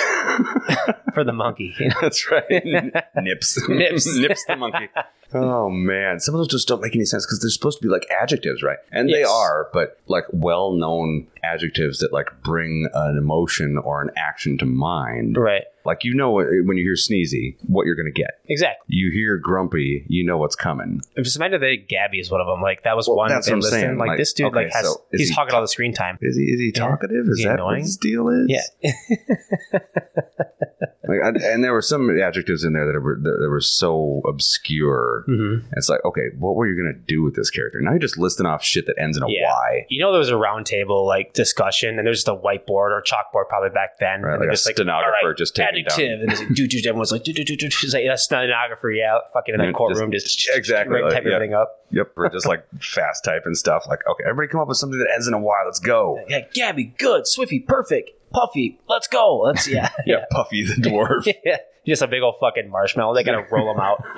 it for the monkey. You know? That's right. Nips. Nips. Nips the monkey. Oh, man. Some of those just don't make any sense because they're supposed to be like adjectives, right? And they Yes. are, but like well-known adjectives that like bring an emotion or an action to mind. Right. Like, you know, when you hear sneezy, what you're going to get. Exactly. You hear grumpy, you know what's coming. If just imagine that Gabby is one of them. Like that was Well, one. that's they what I'm listed. saying. Like, Like, this dude, okay, like has so is he's he hogging ta- all the screen time. Is he is he Yeah. talkative? Is Is he that annoying? what his deal is? Yeah. Like, I, and there were some adjectives in there that were that were so obscure. Mm-hmm. It's like, okay, what were you gonna do with this character? Now you're just listing off shit that ends in a yeah. Y. You know, there was a round table like discussion, and there's just a whiteboard or chalkboard probably back then. Right, and like a just stenographer like, right, just taking adjective, down. and it's like, dude, dude, everyone's like, dude, dude, dude, dude. She's like, that's stenographer, yeah, fucking in that courtroom, just, just exactly right, like, type yeah. everything up. Yep, or just like fast typing stuff. Like, okay, everybody come up with something that ends in a Y. Let's go. Yeah, Gabby, good. Swiffy, perfect. Puffy, let's go. Let's yeah, yeah. Puffy the dwarf. yeah, just a big old fucking marshmallow. They gotta roll them out.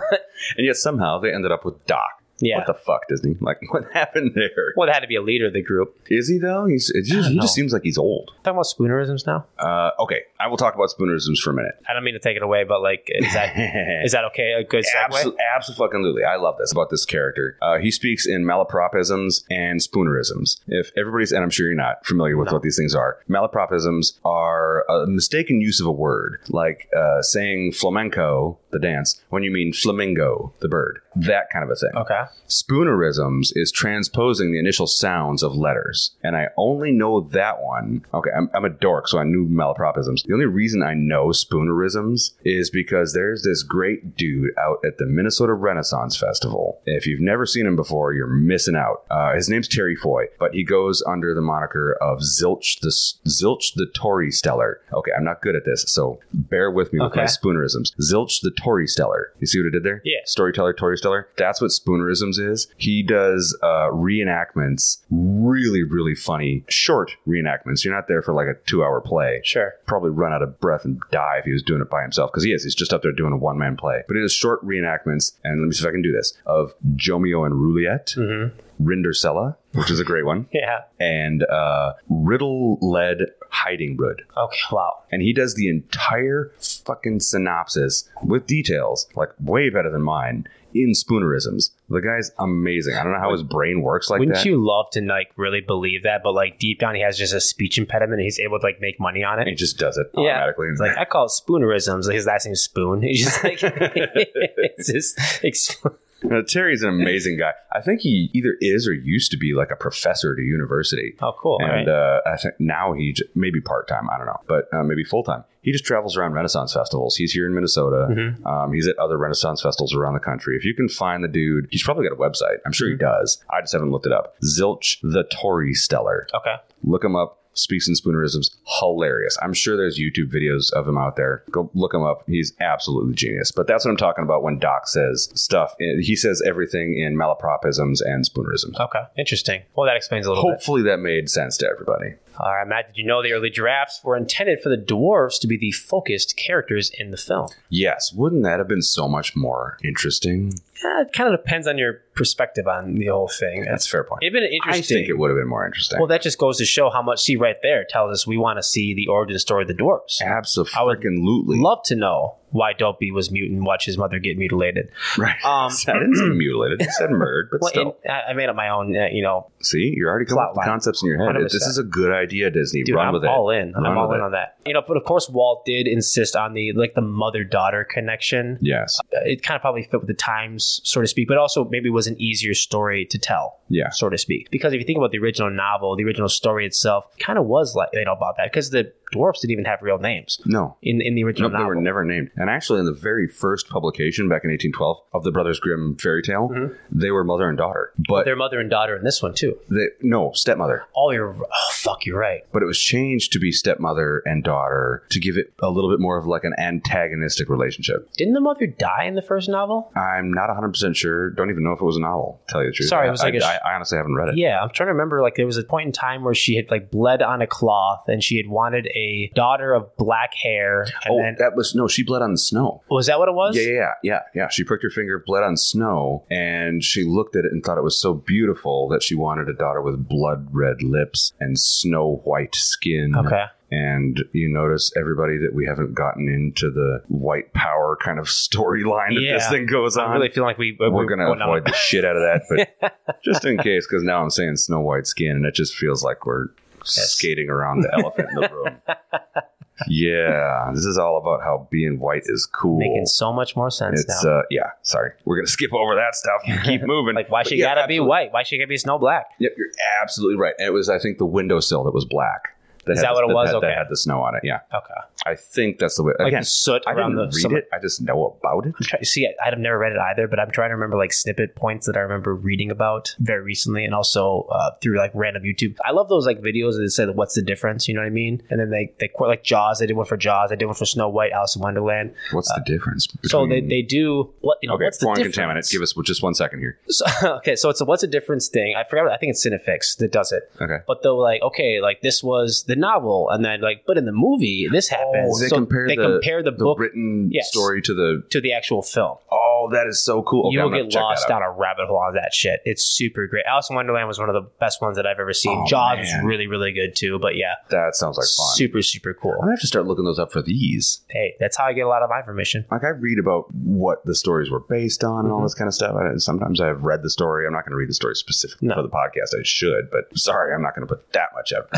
And yet somehow they ended up with Doc. Yeah. What the fuck, Disney? Like, what happened there? Well, it had to be a leader of the group. Is he, though? He's it just, He know. just seems like he's old. Talking about spoonerisms now? Uh, okay, I will talk about spoonerisms for a minute. I don't mean to take it away, but, like, is that is that okay? A good segue? Absolutely. I love this about this character. Uh, he speaks in malapropisms and spoonerisms. If everybody's, and I'm sure you're not familiar with no. what these things are, malapropisms are a mistaken use of a word, like uh, saying flamenco, the dance, when you mean flamingo, the bird. That kind of a thing. Okay. Spoonerisms is transposing the initial sounds of letters. And I only know that one. Okay, I'm, I'm a dork, so I knew malapropisms. The only reason I know spoonerisms is because there's this great dude out at the Minnesota Renaissance Festival. If you've never seen him before, you're missing out. Uh, his name's Terry Foy, but he goes under the moniker of Zilch the Zilch the Tory Steller. Okay, I'm not good at this, so bear with me with okay. my spoonerisms. Zilch the Tory Steller. You see what I did there? Yeah. Storyteller, Tory Steller. That's what spoonerisms is. He does uh, reenactments, really, really funny, short reenactments. You're not there for like a two-hour play. Sure. Probably run out of breath and die if he was doing it by himself, because he is. He's just up there doing a one-man play. But he does short reenactments, and let me see if I can do this, of Jomeo and Juliet, mm-hmm. Rindersella, which is a great one. Yeah. And uh, Riddle-led Hidingbrood. Okay, wow. And he does the entire fucking synopsis with details, like way better than mine, in spoonerisms. The guy's amazing. I don't know how his brain works like Wouldn't that. Wouldn't you love to like really believe that? But like deep down, he has just a speech impediment and he's able to like make money on it. He just does it yeah. automatically. It's like, I call it spoonerisms. Like his last name's Spoon. He's just like, it's just exp- Now, Terry's an amazing guy. I think he either is or used to be like a professor at a university. Oh, cool. And right. uh, I think now he j- maybe part-time. I don't know. But uh, maybe full-time. He just travels around Renaissance festivals. He's here in Minnesota. Mm-hmm. Um, he's at other Renaissance festivals around the country. If you can find the dude, he's probably got a website. I'm sure mm-hmm. he does. I just haven't looked it up. Zilch the Tory Steller. Okay. Look him up. Speaks in spoonerisms. Hilarious. I'm sure there's YouTube videos of him out there. Go look him up. He's absolutely genius. But that's what I'm talking about when Doc says stuff. He says everything in malapropisms and spoonerisms. Okay. Interesting. Well, that explains a little Hopefully bit. that made sense to everybody. All right, Matt, did you know the early giraffes were intended for the dwarves to be the focused characters in the film? Yes. Wouldn't that have been so much more interesting? Yeah, it kind of depends on your perspective on the whole thing. That's a fair point. It'd been interesting. I think it would have been more interesting. Well, that just goes to show how much, see right there, tells us we want to see the origin story of the dwarves. Absolutely. Love to know why Dopey was mutant, watch his mother get mutilated. Right. Um, I didn't say mutilated. I said murdered, but well, still. I made up my own, uh, you know. See, you're already coming up with concepts in your head. one hundred percent. This is a good idea, Disney. Dude, Run I'm with it. all in. Run I'm all in it. on that. You know, but of course, Walt did insist on the, like, the mother-daughter connection. Yes. Uh, it kind of probably fit with the times, so to speak, but also maybe was an easier story to tell. Yeah. So to speak. Because if you think about the original novel, the original story itself kind of was like, you know, about that. Because the dwarfs didn't even have real names. No. In in the original nope, novel. They were never named. And actually, in the very first publication back in eighteen twelve of the Brothers Grimm fairy tale, mm-hmm. they were mother and daughter. But their mother and daughter in this one, too. They, no, stepmother. Oh, you're... Oh, fuck, you're right. But it was changed to be stepmother and daughter to give it a little bit more of like an antagonistic relationship. Didn't the mother die in the first novel? I'm not one hundred percent sure. Don't even know if it was a novel, to tell you the truth. Sorry, it was like I, a sh- I, I honestly haven't read it. Yeah, I'm trying to remember, like, there was a point in time where she had, like, bled on a cloth and she had wanted a daughter of black hair. And oh, then, that was, no, she bled on the snow. Was that what it was? Yeah, yeah, yeah, yeah, yeah. She pricked her finger, bled on snow, and she looked at it and thought it was so beautiful that she wanted a daughter with blood red lips and snow white skin. Okay. And you notice, everybody, that we haven't gotten into the white power kind of storyline that yeah. this thing goes on. I really feel like we, we're, we're going to avoid on. the shit out of that, but just in case, because now I'm saying snow white skin, and it just feels like we're yes. skating around the elephant in the room. Yeah, this is all about how being white is cool. Making so much more sense it's, now. Uh, yeah, sorry. We're going to skip over that stuff and keep moving. Like, why but she yeah, gotta absolutely. be white? Why she gotta be snow black? Yep, you're absolutely right. And it was, I think, the windowsill that was black. That Is had that the- what it that was? had- Okay. That had the snow on it. Yeah. Okay. I think that's the way. Like Again, the soot I around didn't the read summer- it. I just know about it. I'm trying to see it. I've never read it either, but I'm trying to remember like snippet points that I remember reading about very recently, and also uh, through like random YouTube. I love those like videos that say what's the difference. You know what I mean? And then they they quote like Jaws. They did one for Jaws. They did one for Snow White, Alice in Wonderland. What's the difference? So they, between- they do what you know. Okay, what's the foreign difference? contaminant. Give us just one second here. So, okay, so it's a what's a difference thing. I forgot. I think it's Cinefix that does it. Okay. But they'll like, okay, like this was the novel, and then like, but in the movie, this happens. Oh, they so compare they the, compare the, the book written Yes. story to the. to the actual film. Oh, that is so cool. Okay, you I'm will gonna get check lost that out. down a rabbit hole on that shit. It's super great. Alice in Wonderland was one of the best ones that I've ever seen. Oh, Jaws was man. really, really good too. But yeah, That sounds like fun. super, super cool. I'm gonna have to start looking those up for these. Hey, that's how I get a lot of my information. Like I read about what the stories were based on and all Mhm. this kind of stuff. I, sometimes I've read the story. I'm not going to read the story specifically No. for the podcast. I should, but sorry, I'm not going to put that much effort.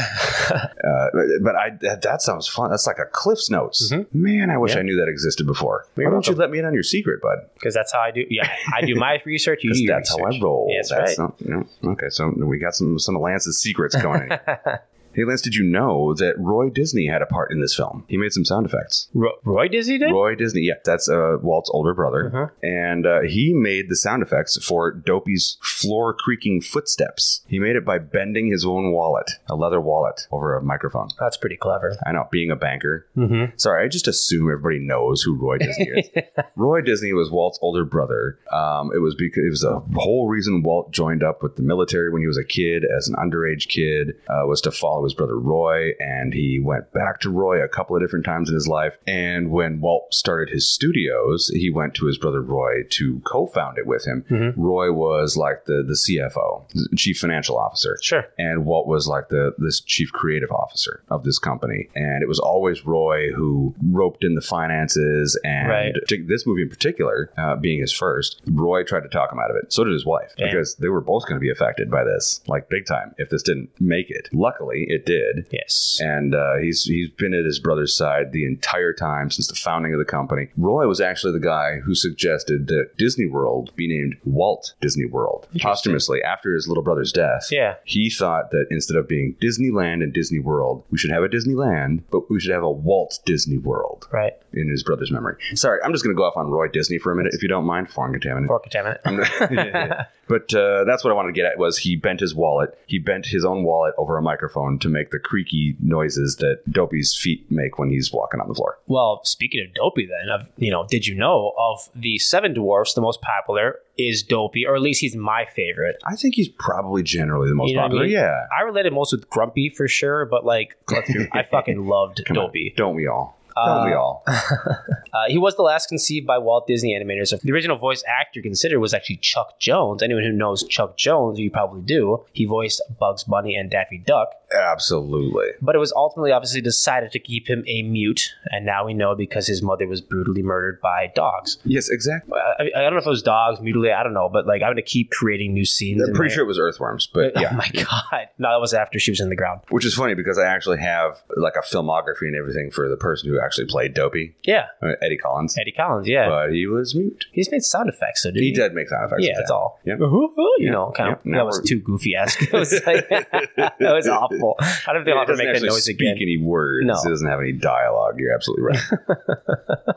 uh, but but I that, that sounds fun. That's like a Cliff's Notes. Mhm. Man, I wish Yeah. I knew that existed before. You're Why don't you welcome. let me in on your secret, bud? Because that's how I do. Yeah, I do my research. You 'Cause do your that's how I research. roll. Yeah, that's That's right. not, you know, okay, so we got some some of Lance's secrets going. Hey, Lance, did you know that Roy Disney had a part in this film? He made some sound effects. Ro- Roy Disney did? Roy Disney, yeah, that's uh, Walt's older brother. Uh-huh. And uh, he made the sound effects for Dopey's floor creaking footsteps. He made it by bending his own wallet, a leather wallet, over a microphone. That's pretty clever. I know, being a banker. Mm-hmm. Sorry, I just assume everybody knows who Roy Disney is. Roy Disney was Walt's older brother. Um, it was because it was the whole reason Walt joined up with the military when he was a kid, as an underage kid, uh, was to follow his brother Roy, and he went back to Roy a couple of different times in his life. And when Walt started his studios, he went to his brother Roy to co-found it with him. Mm-hmm. Roy was like the the C F O, chief financial officer. Sure. And Walt was like the this chief creative officer of this company. And it was always Roy who roped in the finances. And Right. to- this movie in particular, uh, being his first, Roy tried to talk him out of it. So did his wife, Damn. because they were both going to be affected by this, like big time, if this didn't make it. Luckily, it did. Yes. And uh, he's he's been at his brother's side the entire time since the founding of the company. Roy was actually the guy who suggested that Disney World be named Walt Disney World posthumously after his little brother's death. Yeah. He thought that instead of being Disneyland and Disney World, we should have a Disneyland, but we should have a Walt Disney World Right. in his brother's memory. Sorry, I'm just going to go off on Roy Disney for a minute, if you don't mind. Foreign contaminant. For contaminant. Yeah, yeah. But uh, that's what I wanted to get at was he bent his wallet. He bent his own wallet over a microphone to make the creaky noises that Dopey's feet make when he's walking on the floor. Well, speaking of Dopey, then, of you know, did you know of the seven dwarfs, the most popular is Dopey, or at least he's my favorite. I think he's probably generally the most You know what I popular. mean? Yeah. I related most with Grumpy for sure, but like, I fucking loved Come on. Dopey. Don't we all? Don't we Uh, all? Uh, he was the last conceived by Walt Disney Animators. The original voice actor considered was actually Chuck Jones. Anyone who knows Chuck Jones, you probably do, he voiced Bugs Bunny and Daffy Duck. Absolutely. But it was ultimately obviously decided to keep him a mute, and now we know because his mother was brutally murdered by dogs. Yes, exactly. I, I don't know if it was dogs, mutilated, I don't know, but like I'm going to keep creating new scenes. I'm in pretty my- sure it was earthworms, but Oh yeah. my God. No, that was after she was in the ground. Which is funny because I actually have like a filmography and everything for the person who actually played Dopey, Yeah. uh, Eddie Collins. Eddie Collins, yeah. But he was mute. He's made sound effects, so did He he? did make sound effects. Yeah, that's all. Yep. You Yeah. know, kind Yep. of. Now That was we're- too goofy esque. It was like, it was awful. I don't think I'll He ever doesn't make that actually noise speak again. any words. No. He doesn't have any dialogue. You're absolutely right.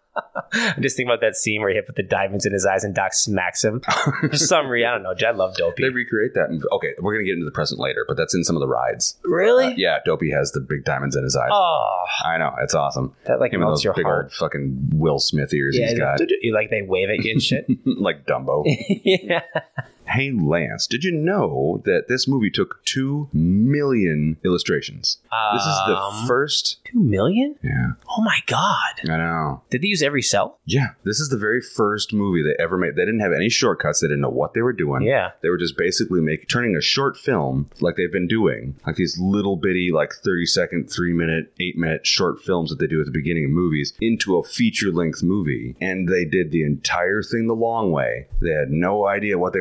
I'm just thinking about that scene where he put the diamonds in his eyes and Doc smacks him. For some reason, I don't know. I love Dopey. They recreate that. In, okay, we're going to get into the present later, but that's in some of the rides. Really? Uh, yeah, Dopey has the big diamonds in his eyes. Oh, I know. It's awesome. that like Him and melts those your big heart. old fucking Will Smith ears Yeah, he's got. you like they wave at you and shit. Like Dumbo. Yeah. Hey, Lance, did you know that this movie took two million illustrations? This is the Um, first. Two million? Yeah, Oh my God. I know. Did they use every cell? Yeah, this is the very first movie they ever made. They didn't have any shortcuts. They didn't know what they were doing. Yeah. They were just basically making turning a short film like they've been doing, like these little bitty, like thirty second, three minute, eight minute short films that they do at the beginning of movies into a feature length movie. And they did the entire thing the long way. They had no idea what they were. I mean,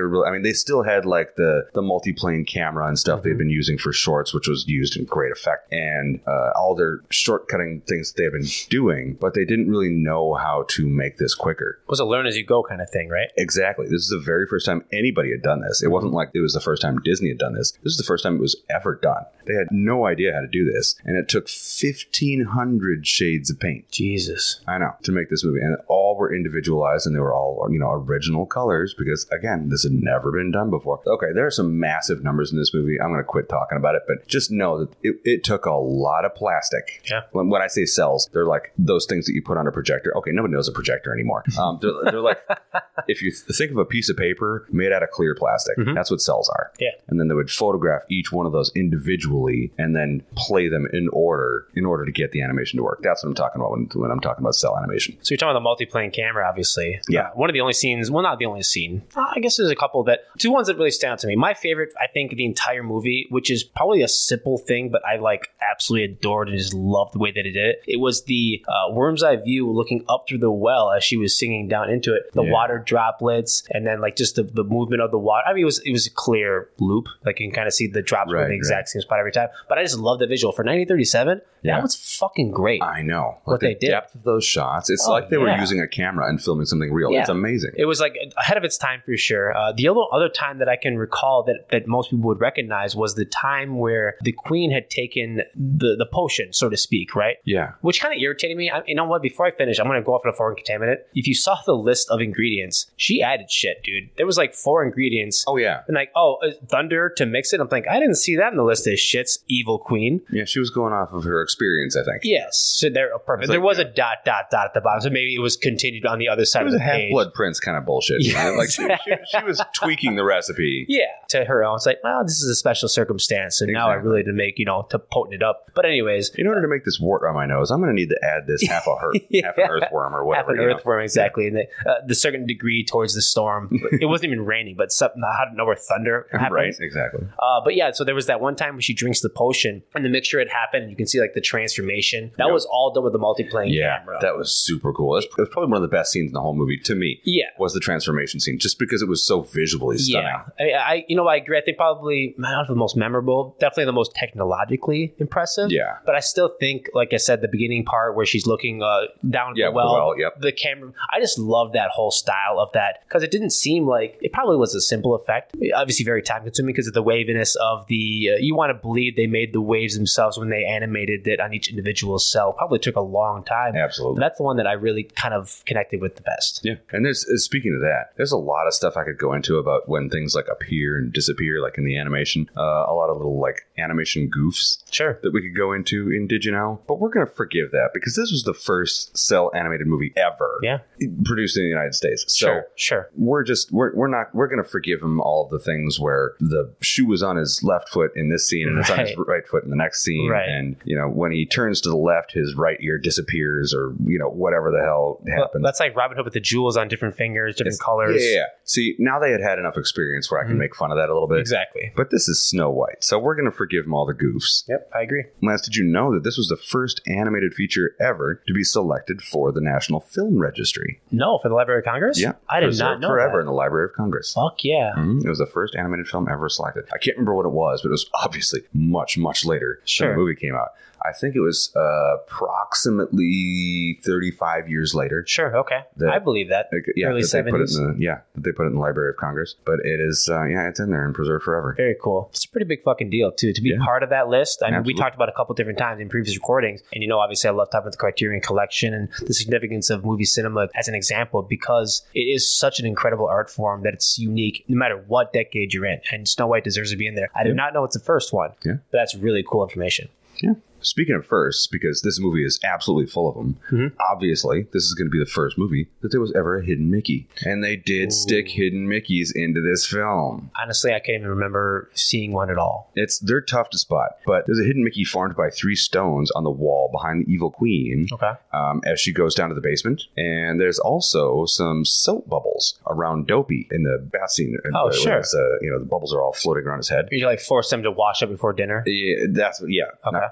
they still had like the the multi-plane camera and stuff mm-hmm. they've been using for shorts, which was used in great effect, and uh, all their shortcutting things that they've been doing, but they didn't really know how to make this quicker. It was a learn as you go kind of thing, right? Exactly. This is the very first time anybody had done this. It wasn't like it was the first time Disney had done this. This is the first time it was ever done. They had no idea how to do this, and it took fifteen hundred shades of paint. Jesus. I know, to make this movie, and all were individualized, and they were all, you know, original colors, because again, this had never been done before. Okay, there are some massive numbers in this movie. I'm going to quit talking about it, but just know that it, it took a lot of plastic. Yeah. When, when I say cells, they're like those things that you put on a projector. Okay, nobody knows a projector anymore. Um, they're, they're like, if you th- think of a piece of paper made out of clear plastic, mm-hmm. that's what cells are. Yeah. And then they would photograph each one of those individually and then play them in order in order to get the animation to work. That's what I'm talking about when, when I'm talking about cell animation. So you're talking about the multi-plane camera, obviously. Yeah. Uh, one of the only scenes, well, not the only scene. Uh, I guess there's a couple that, two ones that really stand out to me. My favorite, I think, the entire movie, which is probably a simple thing, but I like absolutely adored and just loved the way that it did it. It was the uh, worm's eye view looking up through the well as she was singing down into it. The yeah. water droplets, and then like just the, the movement of the water. I mean, it was it was a clear loop. Like you can kind of see the drops right, with the exact right. same spot every time. But I just love the visual. For nineteen thirty-seven, yeah. that was fucking great. I know. What like they the did. depth of those shots. It's oh, like they yeah. were using a camera and filming something real. Yeah. It's amazing. It was like ahead of its time for sure. Uh, the other, other time that I can recall that, that most people would recognize was the time where the queen had taken the, the potion, so to speak, right? Yeah. Which kind of irritated me. I, you know what? Before I finish, I'm going to go off on a foreign contaminant. If you saw the list of ingredients, she added shit, dude. There was like four ingredients. Oh, yeah. And like, oh, uh, thunder to mix it. I'm like, I didn't see that in the list of shits, evil queen. Yeah, she was going off of her experience, I think. Yes. So there, oh, perfect. There was, like, was a dot, dot, dot at the bottom. So maybe it was continued on the other side it was of the a page. Half-Blood Prince kind of bullshit. Yeah. Like she, she, she was tweaking the recipe. Yeah. To her own. It's like, well, this is a special circumstance. So exactly. now I really need to make, you know, to potent it up. But anyways. In order to make this wart on my nose, I'm going to need to add this half a hurt, yeah. half an earthworm or whatever. Half an earthworm, know? Exactly. Yeah. And the, uh, the certain degree towards the storm. It wasn't even raining, but something, I don't know where thunder happens. Right, exactly. Uh, but yeah, so there was that one time where she drinks the potion and the mixture had happened. And you can see like the transformation. That yep. was all done with the multi-plane yeah, camera. That was super cool. It was probably one of the best scenes in the whole movie to me. Yeah. Was the transformation scene, just because it was so visually stunning. Yeah. I, I you know, I agree. I think probably not the most memorable, definitely the most technologically impressive. Yeah. But I still think, like I said, the beginning part where she's looking uh, down at yeah, the well, the well yep. the camera. I just love that whole style of that because it didn't seem like it probably was a simple effect. Obviously, very time consuming because of the waviness of the. Uh, you want to believe they made the waves themselves when they animated it on each individual cell. Probably took a long time. Absolutely. But that's the one that I really kind of connected with the best. Yeah. And there's speaking of that, there's a lot of stuff I could go into about when things like appear and disappear, like in the animation. Uh, a lot of little like animation goofs. Sure. That we could go into in Did You Know? But we're going to forgive that because this was the first cell animated movie ever. Yeah. Produced in the United States. So sure. Sure. We're just we're we're not we're going to forgive him all of the things where the shoe was on his left foot in this scene and it's right. on his right foot in the next scene. Right. And you know when he turns to the left, his right ear disappears, or you know whatever the hell happens. Well, that's like Robin Hood with the jewels on different fingers, different it's, colors. Yeah, yeah. See, now they had had enough experience where I can mm-hmm. make fun of that a little bit. Exactly. But this is Snow White, so we're going to forgive him all the goofs. Yep, I agree. Lance, did you know that this was the first animated feature ever to be selected for the National Film Registry? No, for the Library of Congress? Yeah. I did not know forever that. in the Library of Congress. Fuck yeah. Mm-hmm. It was the first animated film ever selected. I can't remember what it was, but it was obviously much, much later sure. when the movie came out. I think it was uh, approximately thirty-five years later. Sure, okay. That, I believe that. Like, yeah, Early that seventies. They put it in the, yeah, that they put it in the Library of Congress. But it is, uh, yeah, it's in there and preserved forever. Very cool. It's a pretty big fucking deal, too, to be yeah. part of that list. I mean, Absolutely. We talked about it a couple different times in previous recordings. And, you know, obviously I love talking about the Criterion Collection and the significance of movie cinema as an example because it is such an incredible art form that it's unique no matter what decade you're in. And Snow White deserves to be in there. I yeah. did not know it's the first one. Yeah. But that's really cool information. Yeah. Speaking of firsts, because this movie is absolutely full of them, mm-hmm. obviously, this is going to be the first movie that there was ever a hidden Mickey. And they did Ooh. stick hidden Mickeys into this film. Honestly, I can't even remember seeing one at all. It's They're tough to spot, but there's a hidden Mickey formed by three stones on the wall behind the evil queen okay. um, as she goes down to the basement. And there's also some soap bubbles around Dopey in the bath scene. Oh, the, sure. Uh, you know, the bubbles are all floating around his head. You like force him to wash up before dinner? Yeah, that's, yeah, okay. not bath.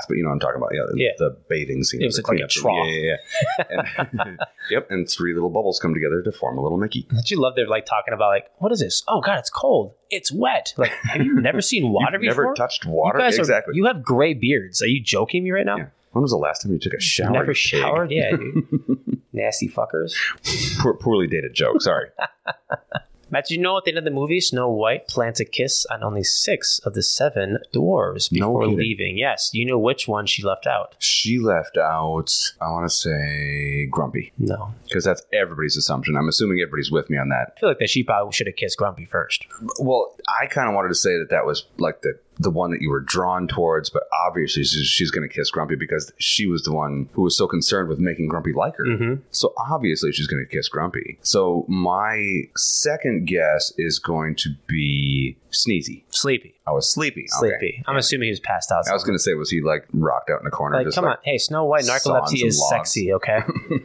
but you know what I'm talking about. Yeah, Yeah. the bathing scene. It was the like a cleanup scene. trough. Yeah, yeah, yeah. And, yep, and three little bubbles come together to form a little Mickey. Don't you love they're like talking about like, what is this? Oh God, it's cold. It's wet. Like, have you never seen water You've before? never touched water? You guys Exactly. Are, you have gray beards. Are you joking me right now? Yeah. When was the last time you took a shower? Never you pig? showered? Yeah, dude. Nasty fuckers. Poor, poorly dated joke. Sorry. Matt, did you know at the end of the movie, Snow White plants a kiss on only six of the seven dwarves No before kidding. leaving? Yes. Do you know which one she left out? She left out, I want to say, Grumpy. No. Because that's everybody's assumption. I'm assuming everybody's with me on that. I feel like that she probably should have kissed Grumpy first. Well, I kind of wanted to say that that was like the the one that you were drawn towards, but obviously she's, she's going to kiss Grumpy because she was the one who was so concerned with making Grumpy like her. Mm-hmm. So obviously she's going to kiss Grumpy. So my second guess is going to be Sneezy. Sleepy. I was sleepy. Sleepy. Okay. I'm assuming he was passed out. I was going to say, was he like rocked out in a corner? Like, just come like, on. Hey, Snow White sawing narcolepsy some is logs? sexy, okay?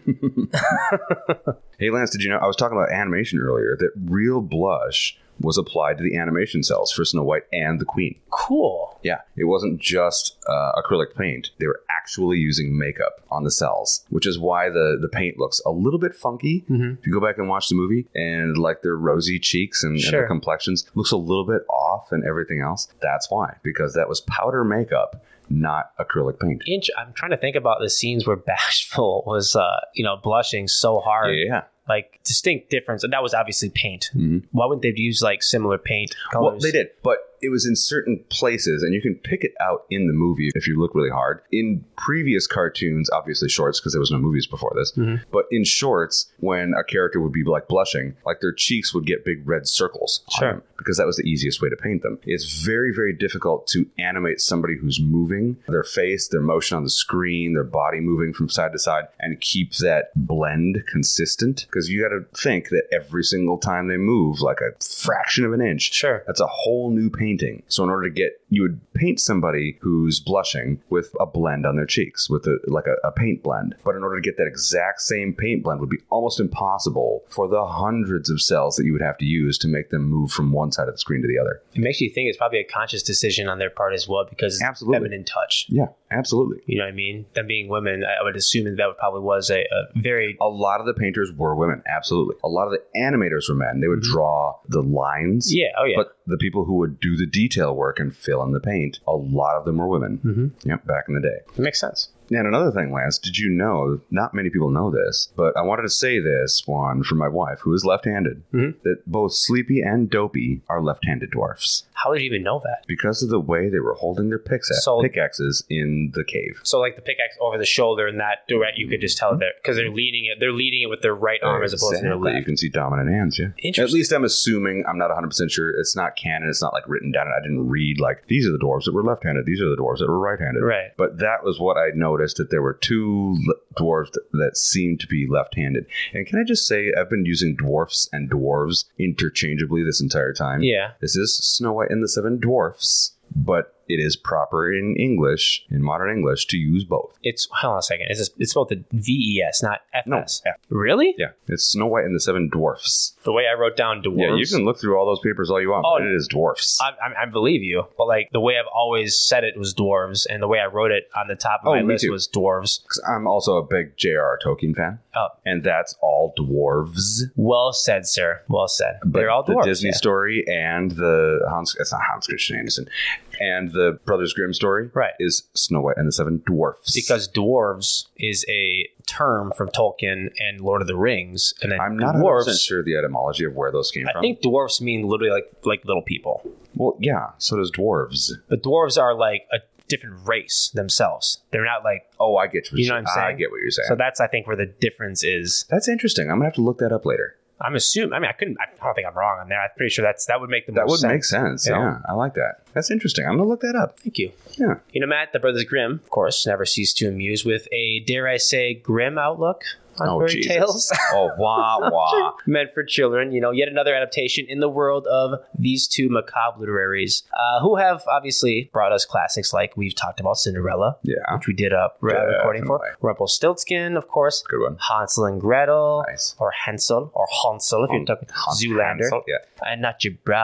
Hey, Lance, did you know? I was talking about animation earlier, that real blush was applied to the animation cells for Snow White and the Queen. Cool. Yeah, it wasn't just uh, acrylic paint. They were actually using makeup on the cells, which is why the, the paint looks a little bit funky. Mm-hmm. If you go back and watch the movie, and like their rosy cheeks and, Sure. and their complexions looks a little bit off and everything else. That's why, because that was powder makeup, not acrylic paint. Int- I'm trying to think about the scenes where Bashful was, uh, you know, blushing so hard. Yeah. Like, distinct difference. And that was obviously paint. Mhm. Why wouldn't they use, like, similar paint colors? Well, they did, but it was in certain places, and you can pick it out in the movie if you look really hard. In previous cartoons, obviously shorts, because there was no movies before this, Mhm. but in shorts, when a character would be like blushing, like their cheeks would get big red circles on Sure. them, because that was the easiest way to paint them. It's very, very difficult to animate somebody who's moving, their face, their motion on the screen, their body moving from side to side, and keep that blend consistent, because you got to think that every single time they move, like a fraction of an inch, Sure. that's a whole new painting. So in order to get, you would paint somebody who's blushing with a blend on their cheeks, with a, like a, a paint blend. But in order to get that exact same paint blend would be almost impossible for the hundreds of cells that you would have to use to make them move from one side of the screen to the other. It makes you think it's probably a conscious decision on their part as well, because Absolutely. feminine touch. Yeah, absolutely. You know what I mean? Them being women, I would assume that that probably was a, a very... A lot of the painters were women, absolutely. A lot of the animators were men. They would draw the lines. Yeah, oh yeah. But the people who would do the detail work and fill in the paint, a lot of them were women. Mm-hmm. Yep, back in the day. It makes sense. And another thing, Lance, did you know, not many people know this, but I wanted to say this one for my wife, who is left-handed, Mhm. that both Sleepy and Dopey are left-handed dwarfs How did you even know that? because of the way they were holding their pickaxe- So- pickaxes in the cave. So like the pickaxe over the shoulder and that direct, you could just tell that because they're leaning it. They're leading it with their right arm as opposed to their Exactly. You left. can see dominant hands, yeah. Interesting. At least I'm assuming, I'm not one hundred percent sure, it's not canon, it's not like written down, I didn't read like, these are the dwarves that were left-handed, these are the dwarves that were right-handed. Right. But that was what I noticed, that there were two le- dwarves that, that seemed to be left-handed. And can I just say, I've been using dwarfs and dwarves interchangeably this entire time. Yeah. This is Snow White and the Seven Dwarfs, but it is proper in English, in modern English, to use both. It's hold on a second. It's just, it's spelled the V E S, not F S. No, F. Really? Yeah, it's Snow White and the Seven Dwarfs. The way I wrote down dwarves. Yeah, you can look through all those papers all you want, Oh, but it is dwarfs. I, I, I believe you, but like the way I've always said it was dwarves, and the way I wrote it on the top of Oh, my me list too. was dwarves. 'Cause I'm also a big J R R. Tolkien fan, Oh, and that's all dwarves. well said, sir. Well said. But They're all the dwarves. Disney yeah. story and the Hans, it's not Hans Christian Andersen, and the Brothers Grimm story Right. is Snow White and the Seven Dwarfs. Because dwarves is a term from Tolkien and Lord of the Rings, and then I'm not one hundred percent dwarves. sure the etymology of where those came I from. think dwarfs mean literally like like little people, Well, yeah, so does dwarves. but dwarves are like a different race themselves. They're not like Oh, I get what You you're know what I'm I saying? get what you're saying. so. That's I think where the difference is. That's interesting. I'm gonna have to look that up later. I'm assuming. I mean, I couldn't. I don't think I'm wrong on there. I'm pretty sure that's that would make the That most would sense. make sense. Yeah. Yeah, I like that. That's interesting. I'm gonna look that up. Thank you. Yeah. You know, Matt, the Brothers Grimm, of course, never cease to amuse with a, dare I say, grim outlook on Oh, fairy Jesus. tales. Oh, wah wah. Meant for children. You know, yet another adaptation in the world of these two macabre literaries, uh, who have obviously brought us classics like we've talked about Cinderella, Yeah. which we did a re- recording for. Definitely. Rumpelstiltskin, of course. Good one. Hansel and Gretel. Nice. Or Hansel, or Hansel if you're talking Zoolander. Hansel, yeah. And not your bra.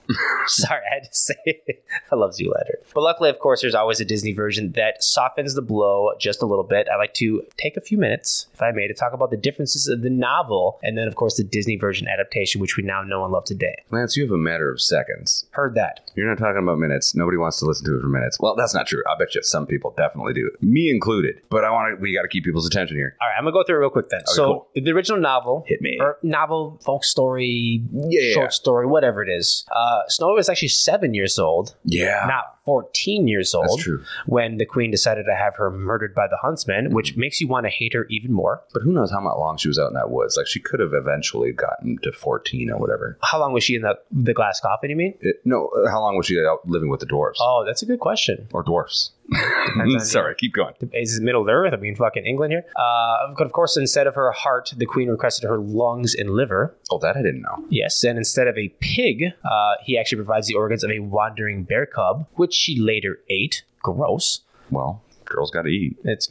Sorry, I had to say it. I love Zoolander. But luckily, of course, there's always a Disney version that softens the blow just a little bit. I like to take a few minutes, if I may, to talk about the differences of the novel and then, of course, the Disney version adaptation, which we now know and love today. Lance, you have a matter of seconds. Heard that. You're not talking about minutes. Nobody wants to listen to it for minutes. Well, that's not true. I bet you some people definitely do. Me included. But I want to. We got to keep people's attention here. All right, I'm going to go through it real quick then. Okay, so, cool. the original novel, Hit me. or novel, folk story, Yeah. short story, whatever it is, uh, Snow White was actually seven years old. Yeah. Not fourteen years old. That's true. When the queen decided to have her murdered by the huntsman, which makes you want to hate her even more. But who knows how much long she was out in that woods? Like, she could have eventually gotten to fourteen or whatever. How long was she in the, the glass coffin, you mean? It, no, uh, how long was she out living with the dwarves? Oh, that's a good question. Or dwarfs? on Sorry, keep going. Is it Middle Earth? I mean, fucking England here. Uh, but of course, instead of her heart, the queen requested her lungs and liver. Oh, that I didn't know. Yes, and instead of a pig, uh, he actually provides the organs of a wandering bear cub, which she later ate. Gross. Well, girls got to eat. It's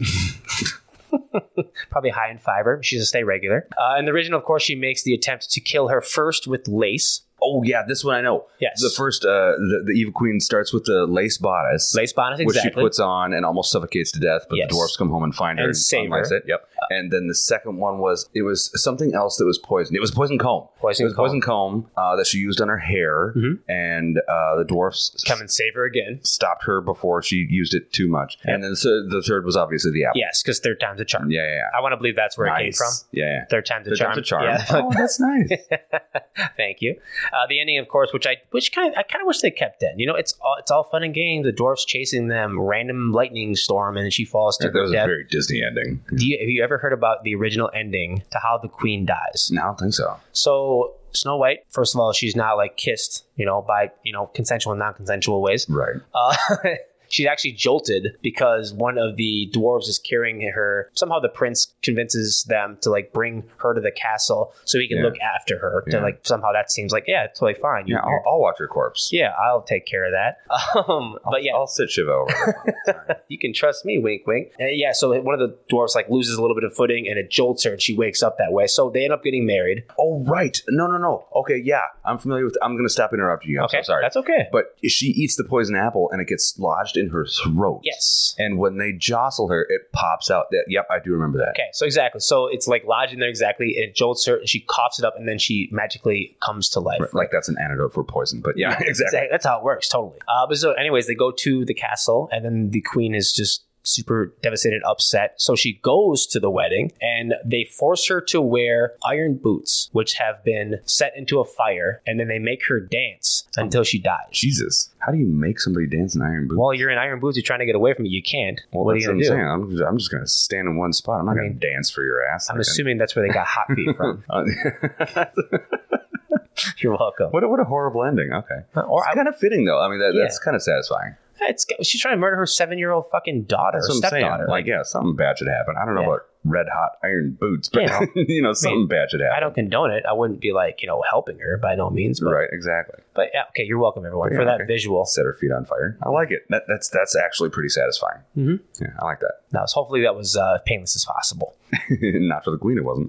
probably high in fiber. She's a stay regular. Uh, in the original, of course, she makes the attempt to kill her first with lace. Oh, yeah, this one I know. Yes. The first, uh, the, the evil queen starts with the lace bodice. Lace bodice, exactly. Which she puts on and almost suffocates to death, but Yes. the dwarfs come home and find her And and, save unlace her. it. Yep. And then the second one was, it was something else that was poison. It was poison comb. Poison it was comb. poison comb uh, that she used on her hair, Mhm. and uh, the dwarfs Come and save her again. stopped her before she used it too much. Yep. And then the, the third was obviously the apple. Yes, because third time's a charm. Yeah, yeah, yeah. I want to believe that's where it came Nice. from. Yeah, yeah. Third time's a Third charm. time's a charm. Yeah. Oh, that's nice. Thank you. Uh, the ending, of course, which I which kind of I kind of wish they kept in. You know, it's all it's all fun and games. The dwarfs chasing them, random lightning storm, and then she falls to That her was a death. very Disney ending. Do you, have you ever heard about the original ending to how the queen dies? No, I don't think so. So Snow White, first of all, she's not like kissed, you know, by you know consensual and non-consensual ways. Right. Uh, she's actually jolted because one of the dwarves is carrying her. Somehow the prince convinces them to like bring her to the castle so he can Yeah. look after her. To Yeah. like somehow that seems like yeah, totally fine. You- Yeah, I'll, I'll watch her corpse. yeah, I'll take care of that. Um, I'll, but yeah, I'll sit Shiva over there. you can trust me, wink, wink. And yeah, so one of the dwarfs like loses a little bit of footing and it jolts her and she wakes up that way. So they end up getting married. Oh, right. No, no, no. Okay, yeah. I'm familiar with I'm going to stop interrupting you. I'm Okay, so sorry. that's okay. But she eats the poison apple and it gets lodged in her throat. Yes. And when they jostle her, it pops out. That, yep, I do remember that. Okay, so exactly. So it's like lodged in there exactly. It jolts her and she coughs it up and then she magically comes to life. Right, like that's an antidote for poison. But yeah, exactly. That's how it works, totally. Uh, but so, anyways, they go to the castle, and then the queen is just super devastated, upset. So she goes to the wedding, and they force her to wear iron boots, which have been set into a fire, and then they make her dance until she dies. Jesus. How do you make somebody dance in iron boots? Well, you're in iron boots. You're trying to get away from it. You can't. Well, what are that's you going to what do? I'm saying. I'm, I'm just going to stand in one spot. I'm not I going mean, to dance for your ass. I'm Like, assuming that's where they got hot feet from. Uh, You're welcome. what, a, what a horrible ending. Okay. Or It's I, kind of fitting, though. I mean, that, Yeah. that's kind of satisfying. it's, she's trying to murder her seven-year-old fucking daughter, That's or what I'm saying. stepdaughter. Like, yeah, something bad should happen. I don't know Yeah. about red hot iron boots, but, Yeah. you know, something I mean, bad should happen. I don't condone it. I wouldn't be like, you know, helping her by no means. But, Right, exactly. but yeah, okay, you're welcome, everyone, Yeah, for that okay. visual. Set her feet on fire. I like it. That, that's that's actually pretty satisfying. Mhm. Yeah, I like that. Now, so hopefully that was uh, painless as possible. Not for the queen, it wasn't.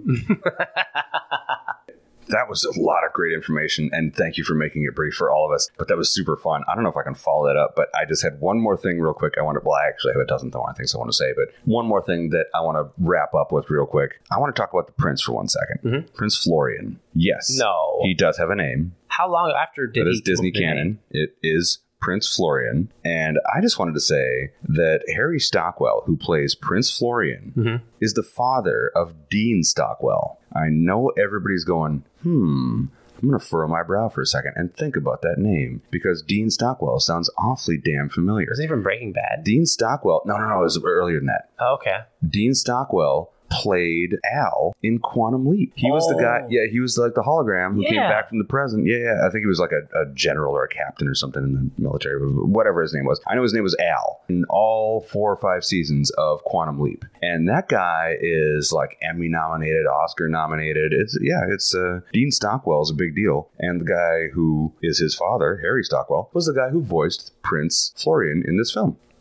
That was a lot of great information, and thank you for making it brief for all of us. But that was super fun. I don't know if I can follow that up, but I just had one more thing real quick. I want to, well, I actually have a dozen more things I want to say, but one more thing that I want to wrap up with real quick. I want to talk about the prince for one second. Mhm. Prince Florian. Yes. No. He does have a name. How long after did That he is Disney come up with the canon. name? It is Prince Florian. And I just wanted to say that Harry Stockwell, who plays Prince Florian, Mhm. is the father of Dean Stockwell. I know everybody's going, hmm, I'm going to furrow my brow for a second and think about that name because Dean Stockwell sounds awfully damn familiar. Was he from Breaking Bad? Dean Stockwell, no, no, no, it was earlier than that. Oh, okay. Dean Stockwell played Al in Quantum Leap. He was the Oh. guy, yeah, he was like the hologram who came Yeah. back from the present. Yeah, yeah, I think he was like a, a general or a captain or something in the military, whatever his name was. I know his name was Al in all four or five seasons of Quantum Leap. And that guy is like Emmy nominated, Oscar nominated. It's, yeah, it's, uh, Dean Stockwell is a big deal. And the guy who is his father, Harry Stockwell, was the guy who voiced Prince Florian in this film.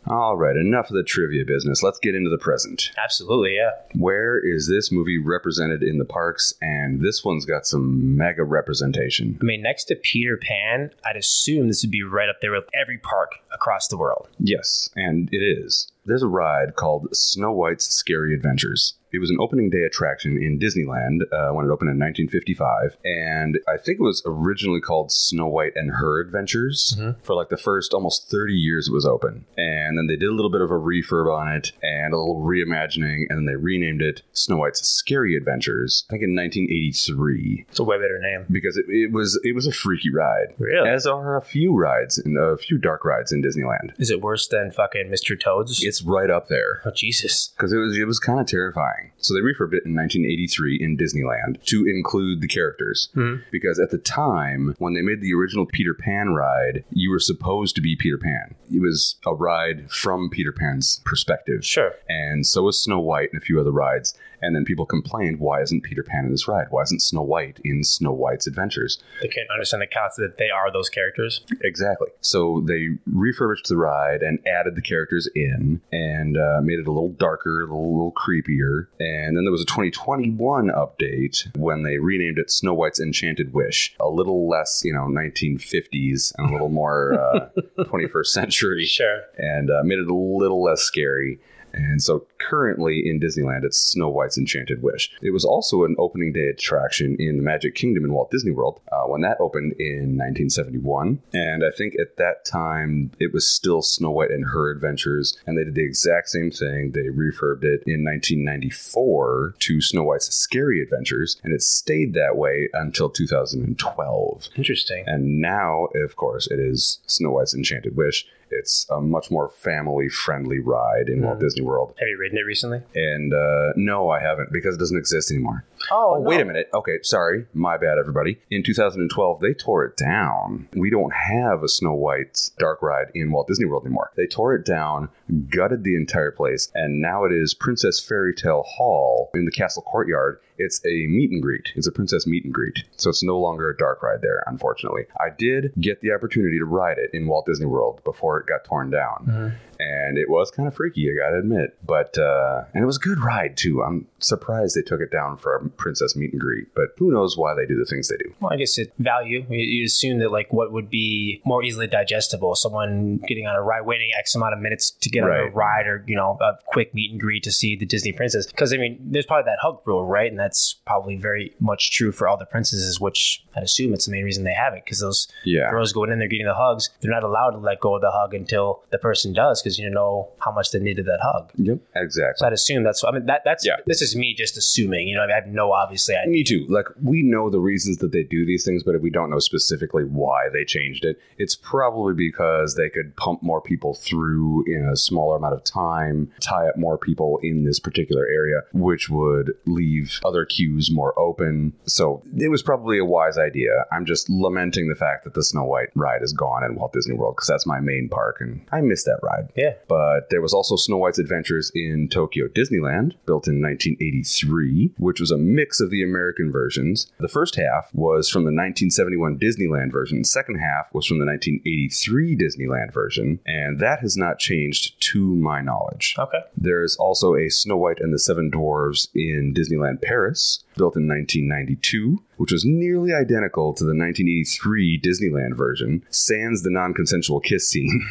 All right, enough of the trivia business. Let's get into the present. Absolutely, yeah. Where is this movie represented in the parks? And this one's got some mega representation. I mean, next to Peter Pan, I'd assume this would be right up there with every park across the world. Yes, and it is. There's a ride called Snow White's Scary Adventures. It was an opening day attraction in Disneyland uh, when it opened in nineteen fifty-five. And I think it was originally called Snow White and Her Adventures. Mm-hmm. For like the first almost thirty years it was open. And then they did a little bit of a refurb on it and a little reimagining. And then they renamed it Snow White's Scary Adventures, I think in nineteen eighty-three. It's a way better name. Because it, it was it was a freaky ride. Really? As are a few rides, in, a few dark rides in Disneyland. Is it worse than fucking Mister Toad's? It's right up there. Oh, Jesus. Because it was, it was kind of terrifying. So they refurbed it in nineteen eighty-three in Disneyland to include the characters. Mm-hmm. Because at the time, when they made the original Peter Pan ride, you were supposed to be Peter Pan. It was a ride from Peter Pan's perspective. Sure. And so was Snow White and a few other rides. And then people complained, why isn't Peter Pan in this ride? Why isn't Snow White in Snow White's Adventures? They can't understand the concept that they are those characters. Exactly. So they refurbished the ride and added the characters in and uh, made it a little darker, a little, little creepier. And then there was a twenty twenty-one update when they renamed it Snow White's Enchanted Wish. A little less, you know, nineteen fifties and a little more uh, twenty-first century. Sure. And uh, made it a little less scary. And so currently in Disneyland, it's Snow White's Enchanted Wish. It was also an opening day attraction in the Magic Kingdom in Walt Disney World uh, when that opened in nineteen seventy-one. And I think at that time, it was still Snow White and Her Adventures. And they did the exact same thing. They refurbed it in nineteen ninety-four to Snow White's Scary Adventures. And it stayed that way until two thousand twelve. Interesting. And now, of course, it is Snow White's Enchanted Wish. It's a much more family-friendly ride in mm. Walt Disney World. Have you ridden it recently? And uh, no, I haven't, because it doesn't exist anymore. Oh, oh no. Wait a minute. Okay, sorry. My bad, everybody. In two thousand twelve, they tore it down. We don't have a Snow White's dark ride in Walt Disney World anymore. They tore it down, gutted the entire place, and now it is Princess Fairy Tale Hall in the castle courtyard. It's a meet and greet. It's a princess meet and greet. So it's no longer a dark ride there, unfortunately. I did get the opportunity to ride it in Walt Disney World before it got torn down. Mm-hmm. And it was kind of freaky, I gotta admit. But, uh, and it was a good ride, too. I'm surprised they took it down for a princess meet and greet. But who knows why they do the things they do. Well, I guess it value. You, you assume that, like, what would be more easily digestible? Someone getting on a ride, waiting X amount of minutes to get right. on a ride, or, you know, a quick meet and greet to see the Disney princess. Because, I mean, there's probably that hug rule, right? And that's probably very much true for all the princesses, which I'd assume it's the main reason they have it. Because those yeah. girls going in there getting the hugs, they're not allowed to let go of the hug until the person does, because you know how much they needed that hug. Yep, exactly. So I'd assume that's, I mean, that that's, yeah. this is me just assuming, you know, I, mean, I have no, obviously. I, me too. Like, we know the reasons that they do these things, but we don't know specifically why they changed it. It's probably because they could pump more people through in a smaller amount of time, tie up more people in this particular area, which would leave other queues more open. So it was probably a wise idea. I'm just lamenting the fact that the Snow White ride is gone in Walt Disney World, because that's my main park, and I miss that ride. Yeah. But there was also Snow White's Adventures in Tokyo Disneyland, built in nineteen eighty-three, which was a mix of the American versions. The first half was from the nineteen seventy-one Disneyland version. The second half was from the nineteen eighty-three Disneyland version, and that has not changed to my knowledge. Okay. There's also a Snow White and the Seven Dwarfs in Disneyland Paris, built in nineteen ninety-two, which was nearly identical to the nineteen eighty-three Disneyland version, sans the non-consensual kiss scene.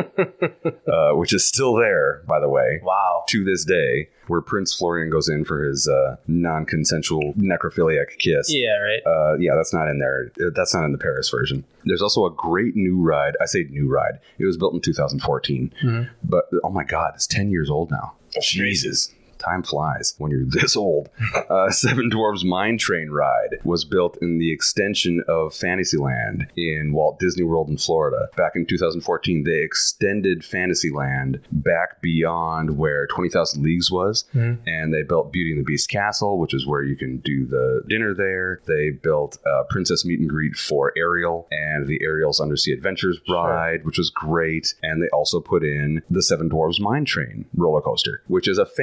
uh, which is still there, by the way. Wow. To this day, where Prince Florian goes in for his uh, non-consensual necrophiliac kiss. Yeah, right. Uh, yeah, that's not in there. That's not in the Paris version. There's also a great new ride. I say new ride. It was built in two thousand fourteen. Mm-hmm. But, oh my God, it's ten years old now. That's Jesus. Crazy. Time flies when you're this old. Uh, Seven Dwarfs Mine Train ride was built in the extension of Fantasyland in Walt Disney World in Florida. Back in two thousand fourteen, they extended Fantasyland back beyond where twenty thousand Leagues was, mm-hmm. and they built Beauty and the Beast Castle, which is where you can do the dinner there. They built a Princess Meet and Greet for Ariel and the Ariel's Undersea Adventures ride, sure. which was great. And they also put in the Seven Dwarfs Mine Train roller coaster, which is a family roller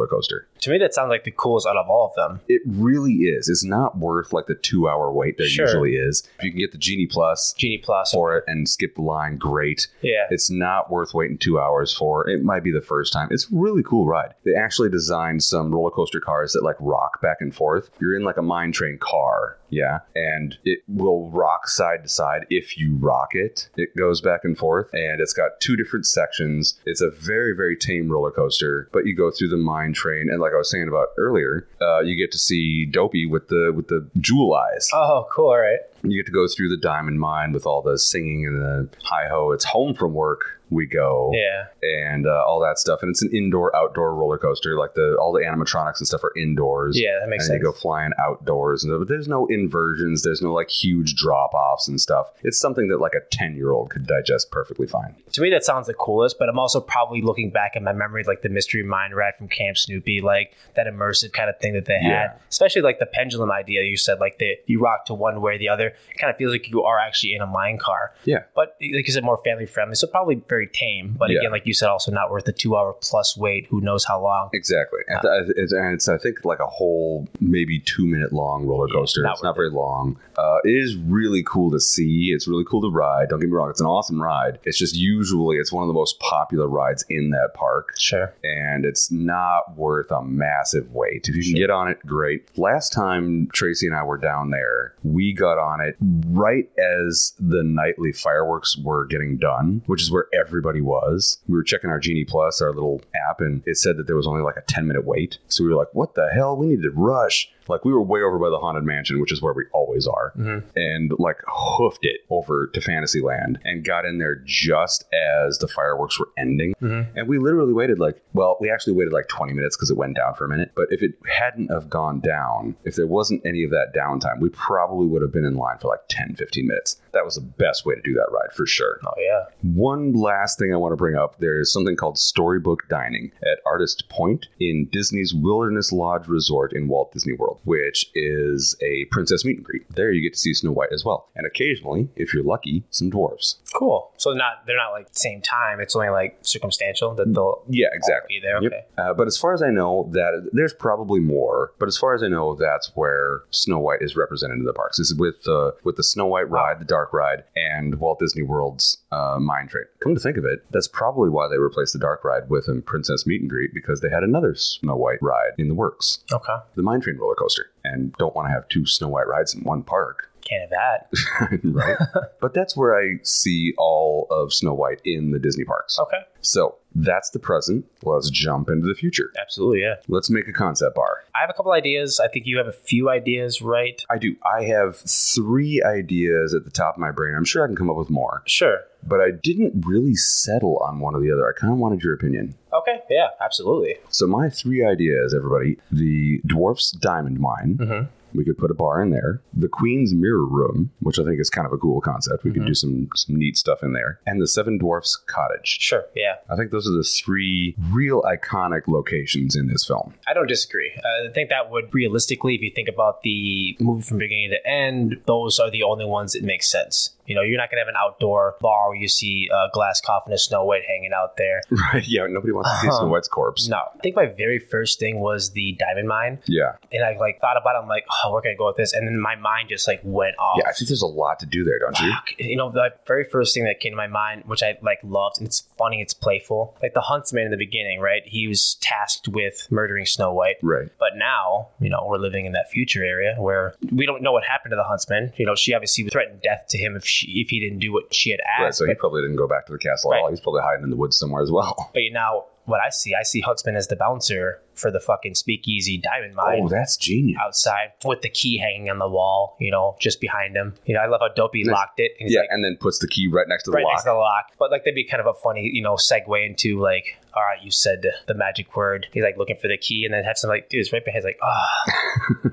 roller coaster. To me, that sounds like the coolest out of all of them. It really is. It's not worth like the two hour wait there Sure. usually is. If you can get the Genie Plus Genie Plus. for it and skip the line, great. Yeah. It's not worth waiting two hours for. It might be the first time. It's a really cool ride. They actually designed some roller coaster cars that like rock back and forth. You're in like a mine train car. Yeah. And it will rock side to side if you rock it. It goes back and forth, and it's got two different sections. It's a very, very tame roller coaster, but you go through the mine train, and like I was saying about earlier, uh, you get to see Dopey with the with the jewel eyes. Oh, cool. All right. You get to go through the diamond mine with all the singing and the hi-ho. It's home from work. We go, Yeah. and uh, all that stuff, and it's an indoor-outdoor roller coaster. Like the all the animatronics and stuff are indoors. Yeah, that makes and sense. you go flying outdoors, and but there's no inversions. There's no like huge drop-offs and stuff. It's something that like a ten-year-old could digest perfectly fine. To me, that sounds the coolest, but I'm also probably looking back in my memory, like the Mystery Mine Ride from Camp Snoopy, like that immersive kind of thing that they had. Yeah. Especially like the pendulum idea you said, like the you rock to one way or the other. It kind of feels like you are actually in a mine car. Yeah. But like you said, more family friendly, so probably very tame. But Yeah. again, like you said, also not worth the two hour plus wait. Who knows how long? Exactly. And th- it's, and it's, I think, like a whole maybe two minute long roller coaster. not It's not worth very long. Uh, it is really cool to see. It's really cool to ride. Don't get me wrong. It's an awesome ride. It's just usually it's one of the most popular rides in that park. Sure. And it's not worth a massive wait. If you can get on it, great. Last time Tracy and I were down there, we got on it right as the nightly fireworks were getting done, which is where everybody was. We were checking our Genie Plus, our little app, and it said that there was only like a ten minute wait. So we were like, what the hell? We need to rush. Like we were way over by the Haunted Mansion, which is where we always are, Mm-hmm. and like hoofed it over to Fantasyland and got in there just as the fireworks were ending. Mm-hmm. And we literally waited like, well, we actually waited like twenty minutes because it went down for a minute. But if it hadn't have gone down, if there wasn't any of that downtime, we probably would have been in line for like ten, fifteen minutes. That was the best way to do that ride for sure. Oh, yeah. One last thing I want to bring up. There's something called Storybook Dining at Artist Point in Disney's Wilderness Lodge Resort in Walt Disney World, which is a princess meet and greet. There you get to see Snow White as well. And occasionally, if you're lucky, some dwarves. Cool. So not they're not like same time. It's only like circumstantial that they'll Yeah, all exactly. be there. Yep. Okay. Uh, but as far as I know, that there's probably more. But as far as I know, that's where Snow White is represented in the parks. This is with uh, with the Snow White ride, the Dark Ride, and Walt Disney World's uh, Mine Train. Come to think of it, that's probably why they replaced the Dark Ride with a Princess Meet and Greet, because they had another Snow White ride in the works, Okay. the Mine Train roller coaster, and don't want to have two Snow White rides in one park. Can't have that. Right? But that's where I see all of Snow White in the Disney parks. Okay. So that's the present. Let's jump into the future. Absolutely, yeah. Let's make a concept bar. I have a couple ideas. I think you have a few ideas, right? I do. I have three ideas at the top of my brain. I'm sure I can come up with more, Sure. but I didn't really settle on one or the other. I kind of wanted your opinion. Okay. Yeah, absolutely. So my three ideas, everybody: the Dwarf's Diamond Mine. Mm-hmm. We could put a bar in there. The Queen's Mirror Room, which I think is kind of a cool concept. We Mm-hmm. could do some some neat stuff in there. And the Seven Dwarfs Cottage. Sure. Yeah. I think those are the three real iconic locations in this film. I don't disagree. Uh, I think that would realistically, if you think about the movie from beginning to end, those are the only ones that make sense. You know, you're not going to have an outdoor bar where you see a glass coffin of Snow White hanging out there. Right. Yeah. Nobody wants to see Snow White's corpse. No. I think my very first thing was the diamond mine. Yeah. And I like thought about it. I'm like, oh, we're going to go with this. And then my mind just like went off. Yeah. I think there's a lot to do there, don't you? Fuck. You know, the very first thing that came to my mind, which I like loved, and it's funny, it's playful. Like the huntsman in the beginning, right? He was tasked with murdering Snow White. Right. But now, you know, we're living in that future area where we don't know what happened to the huntsman. You know, she obviously threatened death to him if she if he didn't do what she had asked. Right, so he but, probably didn't go back to the castle at Right. all. He's probably hiding in the woods somewhere as well. but you know, what I see, I see Huntsman as the bouncer for the fucking Speakeasy Diamond Mine. Oh, that's genius. Outside with the key hanging on the wall, you know, just behind him. You know, I love how Dopey Nice. locked it. And he's Yeah, like, and then puts the key right next to the right lock. next to the lock. But like that'd be kind of a funny, you know, segue into like, all right, you said the, the magic word. He's like looking for the key, and then have some like, dude, it's right behind. He's like, oh.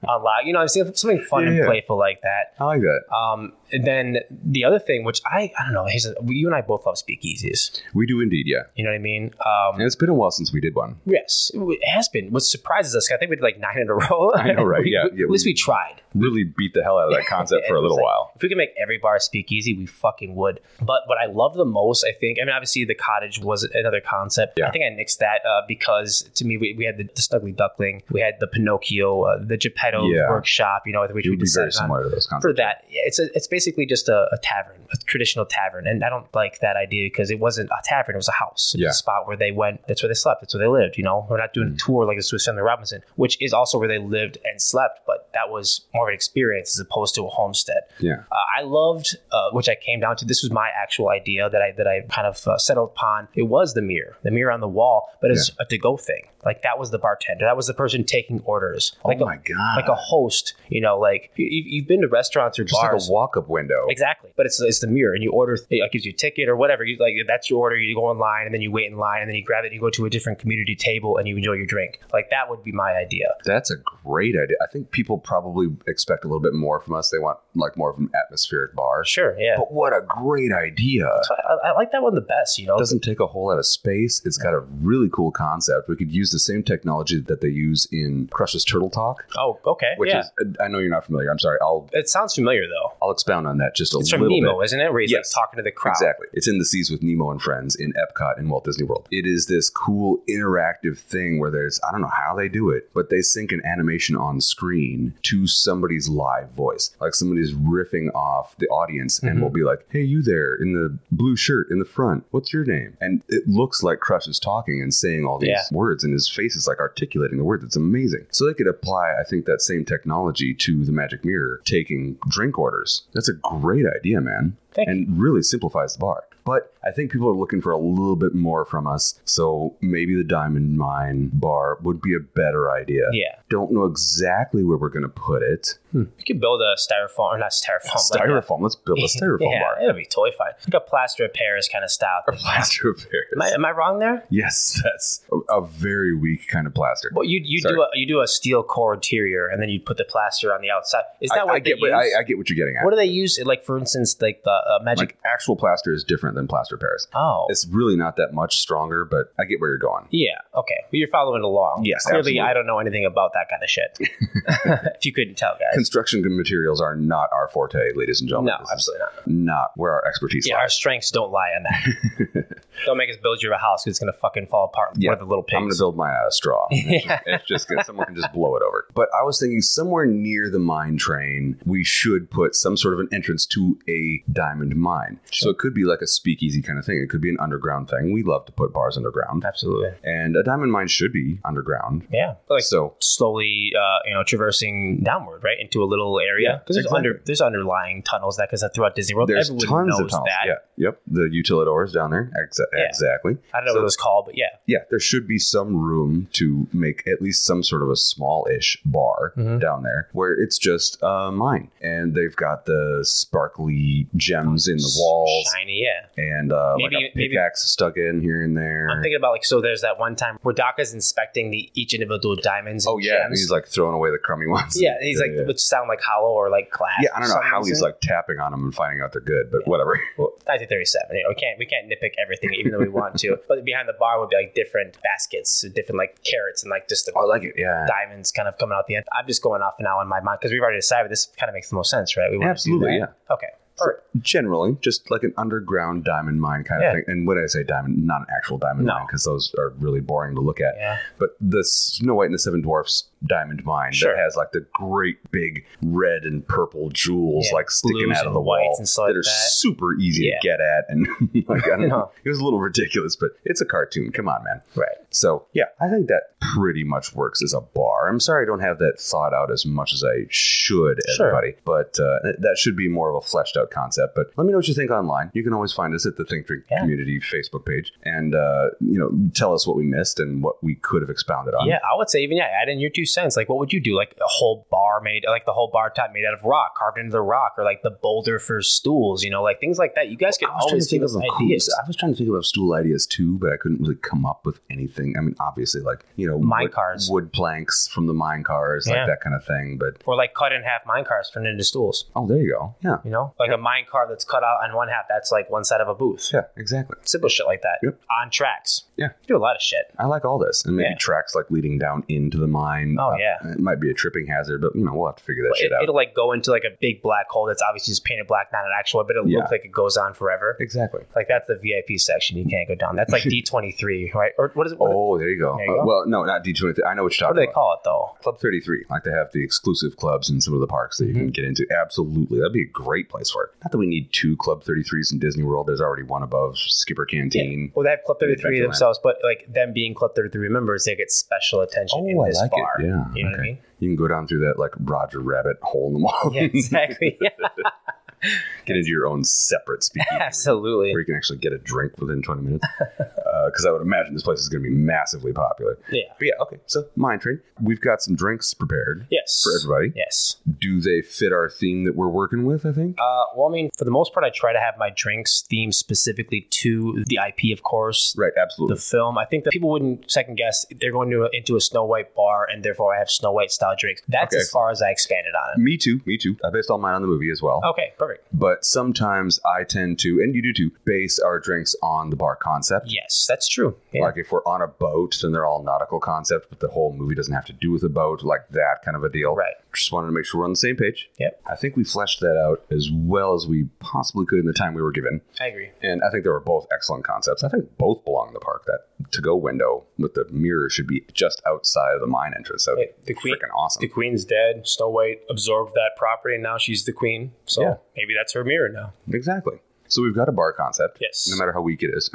unlock. You know, I'm seeing something fun Yeah, and yeah. playful like that. I like that. Um, and then the other thing, which I I don't know, here's a, you and I both love speakeasies. We do indeed, yeah. You know what I mean? Um, And it's been a while since we did one. yes, it has been. What surprises us, I think we did like nine in a row. I know, right? We- Yeah, we- yeah, At least we- we tried. Really beat the hell out of that concept for a It was little like, while. If we could make every bar a speakeasy, we fucking would. But what I love the most, I think, I mean, obviously the cottage was another concept. Yeah. I think I nixed that uh, because to me, we, we had the, the Snuggly Duckling, we had the Pinocchio, uh, the Geppetto Yeah. workshop, you know, which It we would be very decided on. similar to those concepts. For that, yeah, it's a, it's basically just a, a tavern, a traditional tavern, and I don't like that idea because it wasn't a tavern; it was a house, it was Yeah. a spot where they went. That's where they slept. That's where they lived. You know, we're not doing Mm. a tour like the Swiss Family Robinson, which is also where they lived and slept, but that was more of an experience as opposed to a homestead. Yeah. Uh, I loved, uh, which I came down to. This was my actual idea that I that I kind of uh, settled upon. It was the mirror, the mirror on the wall, but it's a to-go thing. Like that was the bartender. That was the person taking orders. Like oh a, my God. like a host. You know, like you, you've been to restaurants or Just bars. like a walk-up window. Exactly, but it's it's the mirror, and you order. It gives you a ticket or whatever. You like that's your order. You go in line, and then you wait in line, and then you grab it. and You go to a different community table, and you enjoy your drink. Like that would be my idea. That's a great idea. I think people probably expect a little bit more from us. They want like more of an atmospheric bar. Sure, yeah. But what a great idea. So I, I like that one the best. You know, It doesn't take a whole lot of space. It's got a really cool concept. We could use the same technology that they use in Crush's Turtle Talk, oh, okay, which yeah. is I know you're not familiar. I'm sorry. I'll It sounds familiar though. I'll expound on that just a It's from little Nemo, bit. isn't it? Where he's Yes. like talking to the crowd. Exactly. It's in the Seas with Nemo and Friends in Epcot in Walt Disney World. It is this cool interactive thing where there's, I don't know how they do it, but they sync an animation on screen to somebody's live voice. Like somebody's riffing off the audience and Mhm. will be like, hey, you there in the blue shirt in the front, what's your name? And it looks like Crush is talking and saying all these Yeah. words, and his face is like articulating the words. It's amazing. So they could apply, I think, that same technology to the Magic Mirror, taking drink orders. That's a great idea, man. Thank and really simplifies the bar. But I think people are looking for a little bit more from us. So maybe the Diamond Mine bar would be a better idea. Yeah. Don't know exactly where we're going to put it. We could build a styrofoam, or not styrofoam. like a- Styrofoam. Let's build a styrofoam yeah, bar. it'll be totally fine. Like a plaster of Paris kind of style. Or plaster of Paris. Am I, am I wrong there? Yes, that's a, a very weak kind of plaster. Well, you you Sorry. do a you do a steel core interior, and then you put the plaster on the outside. Is that I, what I they get, use? what, I, I get what you're getting at. What do they use? Like for instance, like the uh, magic. Like actual plaster is different than plaster of Paris. oh, It's really not that much stronger, but I get where you're going. yeah. Okay, well, you're following along. Yes, clearly, absolutely. I don't know anything about that kind of shit. If you couldn't tell, guys. Construction materials are not our forte, ladies and gentlemen. No, This is absolutely not. Not where our expertise Yeah, our lies. strengths don't lie on that. Don't make us build you a house because it's going to fucking fall apart. Yeah, One of the little pigs. I'm going to build my uh, straw. It's just, it's just gonna, someone can just blow it over. But I was thinking somewhere near the mine train, we should put some sort of an entrance to a diamond mine. So it could be like a speakeasy kind of thing. It could be an underground thing. We love to put bars underground. Absolutely. And a diamond mine should be underground. Yeah. Like So slowly, uh, you know, traversing downward, right, into a little area. Yeah, Because there's exactly. under there's underlying tunnels that because throughout Disney World, there's everyone tons knows of tunnels. that. Yeah. Yep. The utilidors down there. Exa- Yeah. Exactly. I don't know So- what it was called, but yeah. Yeah, there should be some room to make at least some sort of a small-ish bar Mhm. down there where it's just a mine. And they've got the sparkly gems in the walls Shiny, yeah. and uh, Maybe- like a maybe- pickaxe stuck in here and there. I'm thinking about like so. There's that one time where Daka's inspecting the each individual diamonds. And oh, yeah. And gems. he's like throwing away the crummy ones. yeah, he's like yeah. which sound like hollow or like glass. Yeah, I don't for know some how he's reason. like tapping on them and finding out they're good, but whatever. Well, nineteen thirty-seven. You know, we can't we can't nitpick everything, even though we want to. But behind the bar would be like different baskets, so different like carrots and like just the I like it. Yeah. diamonds kind of coming out the end. I'm just going off now in my mind because we've already decided this kind of makes the most sense, right? We want Absolutely, to do that. Okay. So generally, just like an underground diamond mine kind Yeah. of thing. And when I say diamond, not an actual diamond No. mine, because those are really boring to look at. Yeah. But the Snow White and the Seven Dwarfs diamond mine Sure. that has like the great big red and purple jewels Yeah, like sticking blues out of and the whites wall and stuff that like are that. super easy Yeah. to get at. And like, I don't No. know. It was a little ridiculous, but it's a cartoon. Come on, man. Right. So, yeah, I think that pretty much works as a bar. I'm sorry I don't have that thought out as much as I should, Sure. everybody. But uh, that should be more of a fleshed out concept. But let me know what you think online. You can always find us at the Think Drink Yeah. Community Facebook page and, uh, you know, tell us what we missed and what we could have expounded on. Yeah, I would say even yeah, add in your two cents, like what would you do? Like a whole bar made, like the whole bar top made out of rock, carved into the rock, or like the boulder for stools, you know, like things like that. You guys can always think of ideas. Cool. I was trying to think of stool ideas too, but I couldn't really come up with anything. I mean, obviously, like, you know, mine wood, cars, wood planks from the mine cars, yeah. like that kind of thing. But or like cut in half mine cars turned into stools. Oh, there you go. Yeah, you know, like yeah. a mine car that's cut out on one half. That's like one side of a booth. Yeah, exactly. Simple shit like that. Yep. On tracks. Yeah, you do a lot of shit. I like all this, and maybe yeah. tracks like leading down into the mine. Oh uh, yeah, it might be a tripping hazard, but you know we'll have to figure that well, shit it, out. It'll like go into like a big black hole that's obviously just painted black, not an actual, but it'll yeah. look like it goes on forever. Exactly. Like that's the V I P section. You can't go down. That's like D twenty-three, right? Or what is it? What oh, there you go. There you uh, go. Well, no, not D twenty-three. I know what you're talking about. What do they call it though? Club thirty-three. Like they have the exclusive clubs in some of the parks that you mm-hmm. can get into. Absolutely. That'd be a great place for it. Not that we need two Club thirty-threes in Disney World. There's already one above Skipper Canteen. Yeah. Well, they have Club thirty-three themselves, but like them being Club thirty-three members, they get special attention oh, in this I like bar. It. Yeah. You know okay. what I mean? You can go down through that like Roger Rabbit hole in the wall. Yeah, exactly. Get into your own separate speakeasy. Absolutely. Where you can actually get a drink within twenty minutes. Because uh, I would imagine this place is going to be massively popular. Yeah. But yeah, okay. So, Mine Train. We've got some drinks prepared. Yes. For everybody. Yes. Do they fit our theme that we're working with, I think? Uh, well, I mean, for the most part, I try to have my drinks themed specifically to the I P, of course. Right, absolutely. The film. I think that people wouldn't second guess they're going to into a Snow White bar and therefore I have Snow White style drinks. That's okay. As far as I expanded on it. Me too. Me too. I based all mine on the movie as well. Okay, perfect. But sometimes I tend to, and you do too, base our drinks on the bar concept. Yes, that's true. Yeah. Like if we're on a boat, then they're all nautical concepts, but the whole movie doesn't have to do with a boat, like that kind of a deal. Right. Just wanted to make sure we're on the same page. Yep. I think we fleshed that out as well as we possibly could in the time we were given. I agree. And I think they were both excellent concepts. I think both belong in the park. That to-go window with the mirror should be just outside of the mine entrance. That would be freaking awesome. The queen's dead. Snow White absorbed that property, and now she's the queen. So yeah. maybe that's her mirror now. Exactly. So we've got a bar concept. Yes. No matter how weak it is.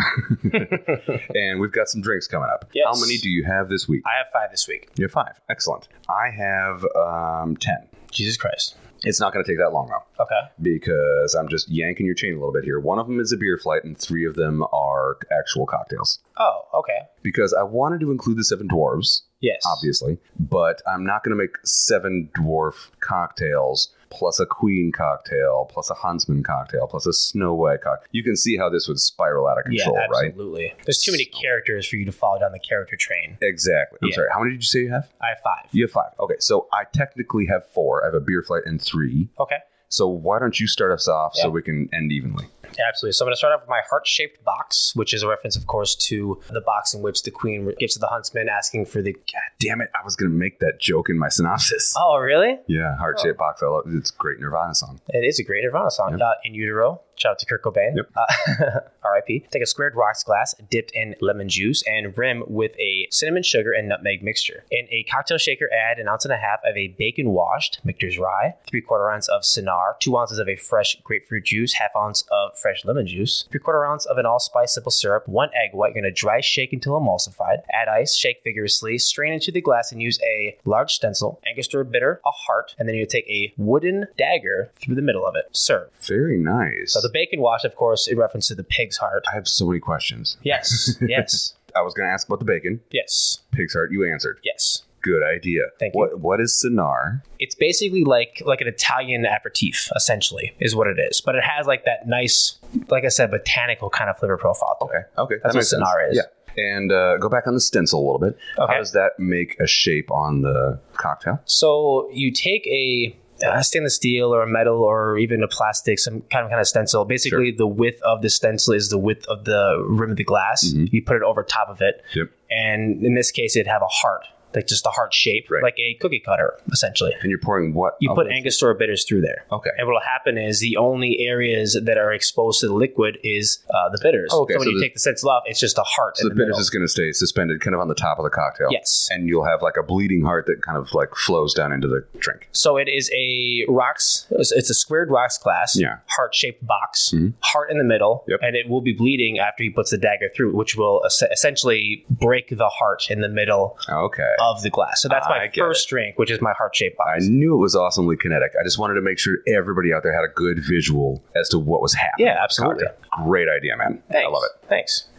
And we've got some drinks coming up. Yes. How many do you have this week? I have five this week. You have five. Excellent. I have um, ten. Jesus Christ. It's not going to take that long, though. Okay. Because I'm just yanking your chain a little bit here. One of them is a beer flight, and three of them are actual cocktails. Oh, okay. Because I wanted to include the Seven Dwarves. Yes. Obviously. But I'm not going to make seven dwarf cocktails plus a queen cocktail, plus a huntsman cocktail, plus a Snow White cocktail. You can see how this would spiral out of control, yeah, right? Absolutely. There's too many characters for you to follow down the character train. Exactly. I'm yeah. sorry. How many did you say you have? I have five. You have five. Okay. So I technically have four. I have a beer flight and three. Okay. So why don't you start us off yeah. so we can end evenly? Absolutely. So I'm going to start off with my heart-shaped box, which is a reference, of course, to the box in which the queen gives to the huntsman asking for the... God damn it. I was going to make that joke in my synopsis. Oh, really? Yeah, heart-shaped oh. box. I love it. It's a great Nirvana song. It is a great Nirvana song. Yep. Uh, In Utero. Shout out to Kurt Cobain. Yep. Uh, R I P. Take a squared rocks glass dipped in lemon juice and rim with a cinnamon sugar and nutmeg mixture. In a cocktail shaker, add an ounce and a half of a bacon washed Michter's rye, three quarter ounce of Cynar, two ounces of a fresh grapefruit juice, half ounce of fresh lemon juice, three quarter ounce of an allspice simple syrup, one egg white. You're going to dry shake until emulsified. Add ice, shake vigorously, strain into the glass, and use a large stencil, Angostura bitter, a heart, and then you take a wooden dagger through the middle of it. Serve. Very nice. So the bacon wash, of course, in reference to the pig's heart. I have so many questions. Yes, yes. I was going to ask about the bacon. Yes. Pig's heart, you answered. Yes. Good idea. Thank you. What What is Cynar? It's basically like like an Italian aperitif, essentially, is what it is. But it has like that nice, like I said, botanical kind of flavor profile. Okay, okay. That's that what Cynar is. Yeah. And uh, go back on the stencil a little bit. Okay. How does that make a shape on the cocktail? So you take a... Uh, stainless steel or a metal or even a plastic, some kind of kind of stencil. Basically, sure. The width of the stencil is the width of the rim of the glass. Mm-hmm. You put it over top of it. Yep. And in this case, it'd have a heart, like just a heart shape, right. Like a cookie cutter, essentially. And you're pouring what? You put Angostura bitters through there. Okay. And what will happen is the only areas that are exposed to the liquid is uh, the bitters. Oh, okay. So when so you the, take the stencil off, it's just a heart. So in the, the bitters middle. is going to stay suspended kind of on the top of the cocktail. Yes. And you'll have like a bleeding heart that kind of like flows down into the drink. So it is a rocks, it's a squared rocks glass, yeah. heart-shaped box, mm-hmm. heart in the middle, yep. and it will be bleeding after he puts the dagger through, which will es- essentially break the heart in the middle okay. of the glass. So that's my I first drink, which is my heart-shaped box. I knew it was awesomely kinetic. I just wanted to make sure everybody out there had a good visual as to what was happening. Yeah, absolutely. Great idea, man. Thanks. I love it. Thanks.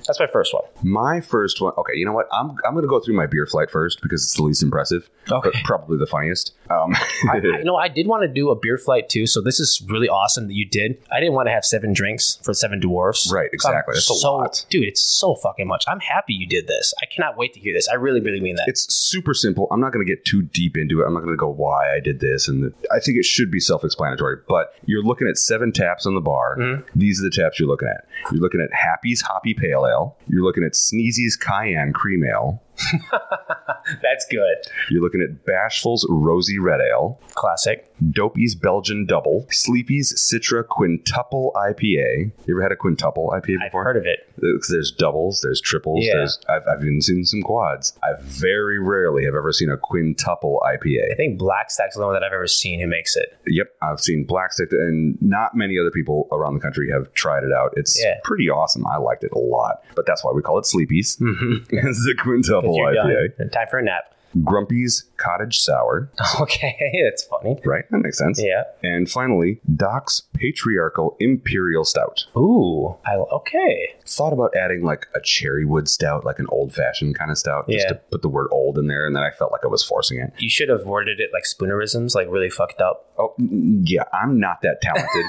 That's my first one. My first one. Okay, you know what? I'm I'm going to go through my beer flight first because it's the least impressive, Okay. but probably the funniest. Um, I, I know I did want to do a beer flight too, so this is really awesome that you did. I didn't want to have seven drinks for seven dwarfs. Right, exactly. I'm That's a so, lot. Dude, it's so fucking much. I'm happy you did this. I cannot wait to hear this. I really, really mean that. It's super simple. I'm not going to get too deep into it. I'm not going to go why I did this, and the, I think it should be self-explanatory. But you're looking at seven taps on the bar. Mm-hmm. These are the taps you're looking at. You're looking at Happy's Hoppy Pale Ale. You're looking at Sneezy's Cayenne Cream Ale. That's good. You're looking at Bashful's Rosy Red Ale. Classic. Dopey's Belgian Double. Sleepy's Citra Quintuple I P A. You ever had a quintuple I P A I've before? heard of it. There's doubles, there's triples, Yeah. there's I've, I've even seen some quads. I very rarely have ever seen a quintuple I P A. I think Black Stack's the only one that I've ever seen who makes it. Yep, I've seen Black Stick, and not many other people around the country have tried it out. It's Yeah. pretty awesome. I liked it a lot, but that's why we call it Sleepy's. Mm-hmm. It's the quintuple You're I P A. done. Time for a nap. Grumpy's Cottage Sour. Okay, that's funny. Right, that makes sense. Yeah. And finally, Doc's Patriarchal Imperial Stout. Ooh, I okay. Thought about adding like a cherry wood stout, like an old fashioned kind of stout, just Yeah. to put the word old in there, and then I felt like I was forcing it. You should have worded it like spoonerisms, like really fucked up. Oh, mm, yeah, I'm not that talented.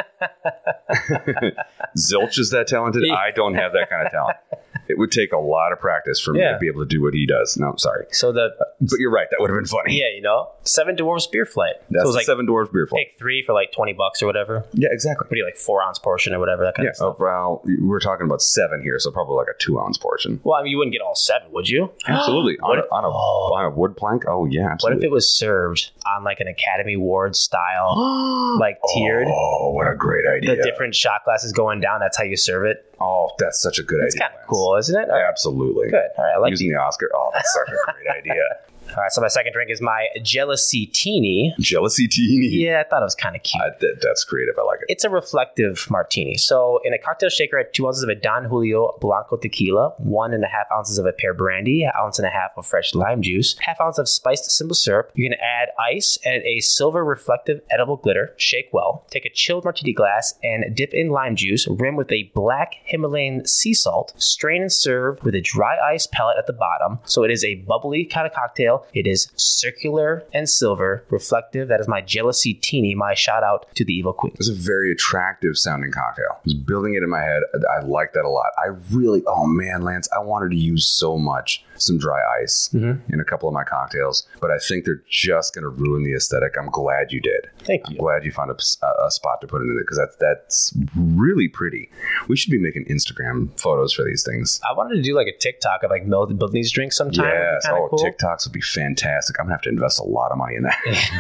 Zilch is that talented. I don't have that kind of talent. It would take a lot of practice for me Yeah. to be able to do what he does. No, I'm sorry. So the But you're right. That would have been funny. yeah, you know, Seven Dwarfs beer flight. That's so it was the like Seven Dwarfs beer flight. pick three for like twenty bucks or whatever. Yeah, exactly. What do you like four ounce portion or whatever that kind Yeah, of stuff. oh, well, we're talking about seven here, so probably like a two ounce portion. Well, I mean, you wouldn't get all seven, would you? Absolutely. on, What a, if- on, a, oh. on a wood plank? Oh, yeah, What absolutely. if it was served on like an Academy Award style, like tiered? Oh, what a great idea. The different shot glasses going down. That's how you serve it. Oh, that's such a good It's idea. kind of cool, isn't it? All right. Absolutely. Good. All right. I like Using the Oscar. Oh, that's such a great idea. All right. So my second drink is my Jealousy Teeny. Jealousy teeny. Yeah, I thought it was kind of cute. Uh, that, that's creative. I like it. It's a reflective martini. So in a cocktail shaker, I had two ounces of a Don Julio Blanco tequila, one and a half ounces of a pear brandy, an ounce and a half of fresh lime juice, half ounce of spiced simple syrup. You can add ice and a silver reflective edible glitter. Shake well. Take a chilled martini glass and dip in lime juice. Rim with a black Himalayan sea salt. Strain and serve with a dry ice pellet at the bottom. So it is a bubbly kind of cocktail. It is circular and silver, reflective. That is my Jealousy Teeny, my shout out to the Evil Queen. It's a very attractive sounding cocktail. I was building it in my head. I like that a lot. I really, oh man, Lance, I wanted to use so much some dry ice Mm-hmm. in a couple of my cocktails, but I think they're just going to ruin the aesthetic. I'm glad you did. Thank I'm you. glad you found a, a spot to put it in it because that's, that's really pretty. We should be making Instagram photos for these things. I wanted to do like a TikTok of like building these drinks sometime. Yes. Kinda Oh, cool. TikToks would be fantastic. I'm going to have to invest a lot of money in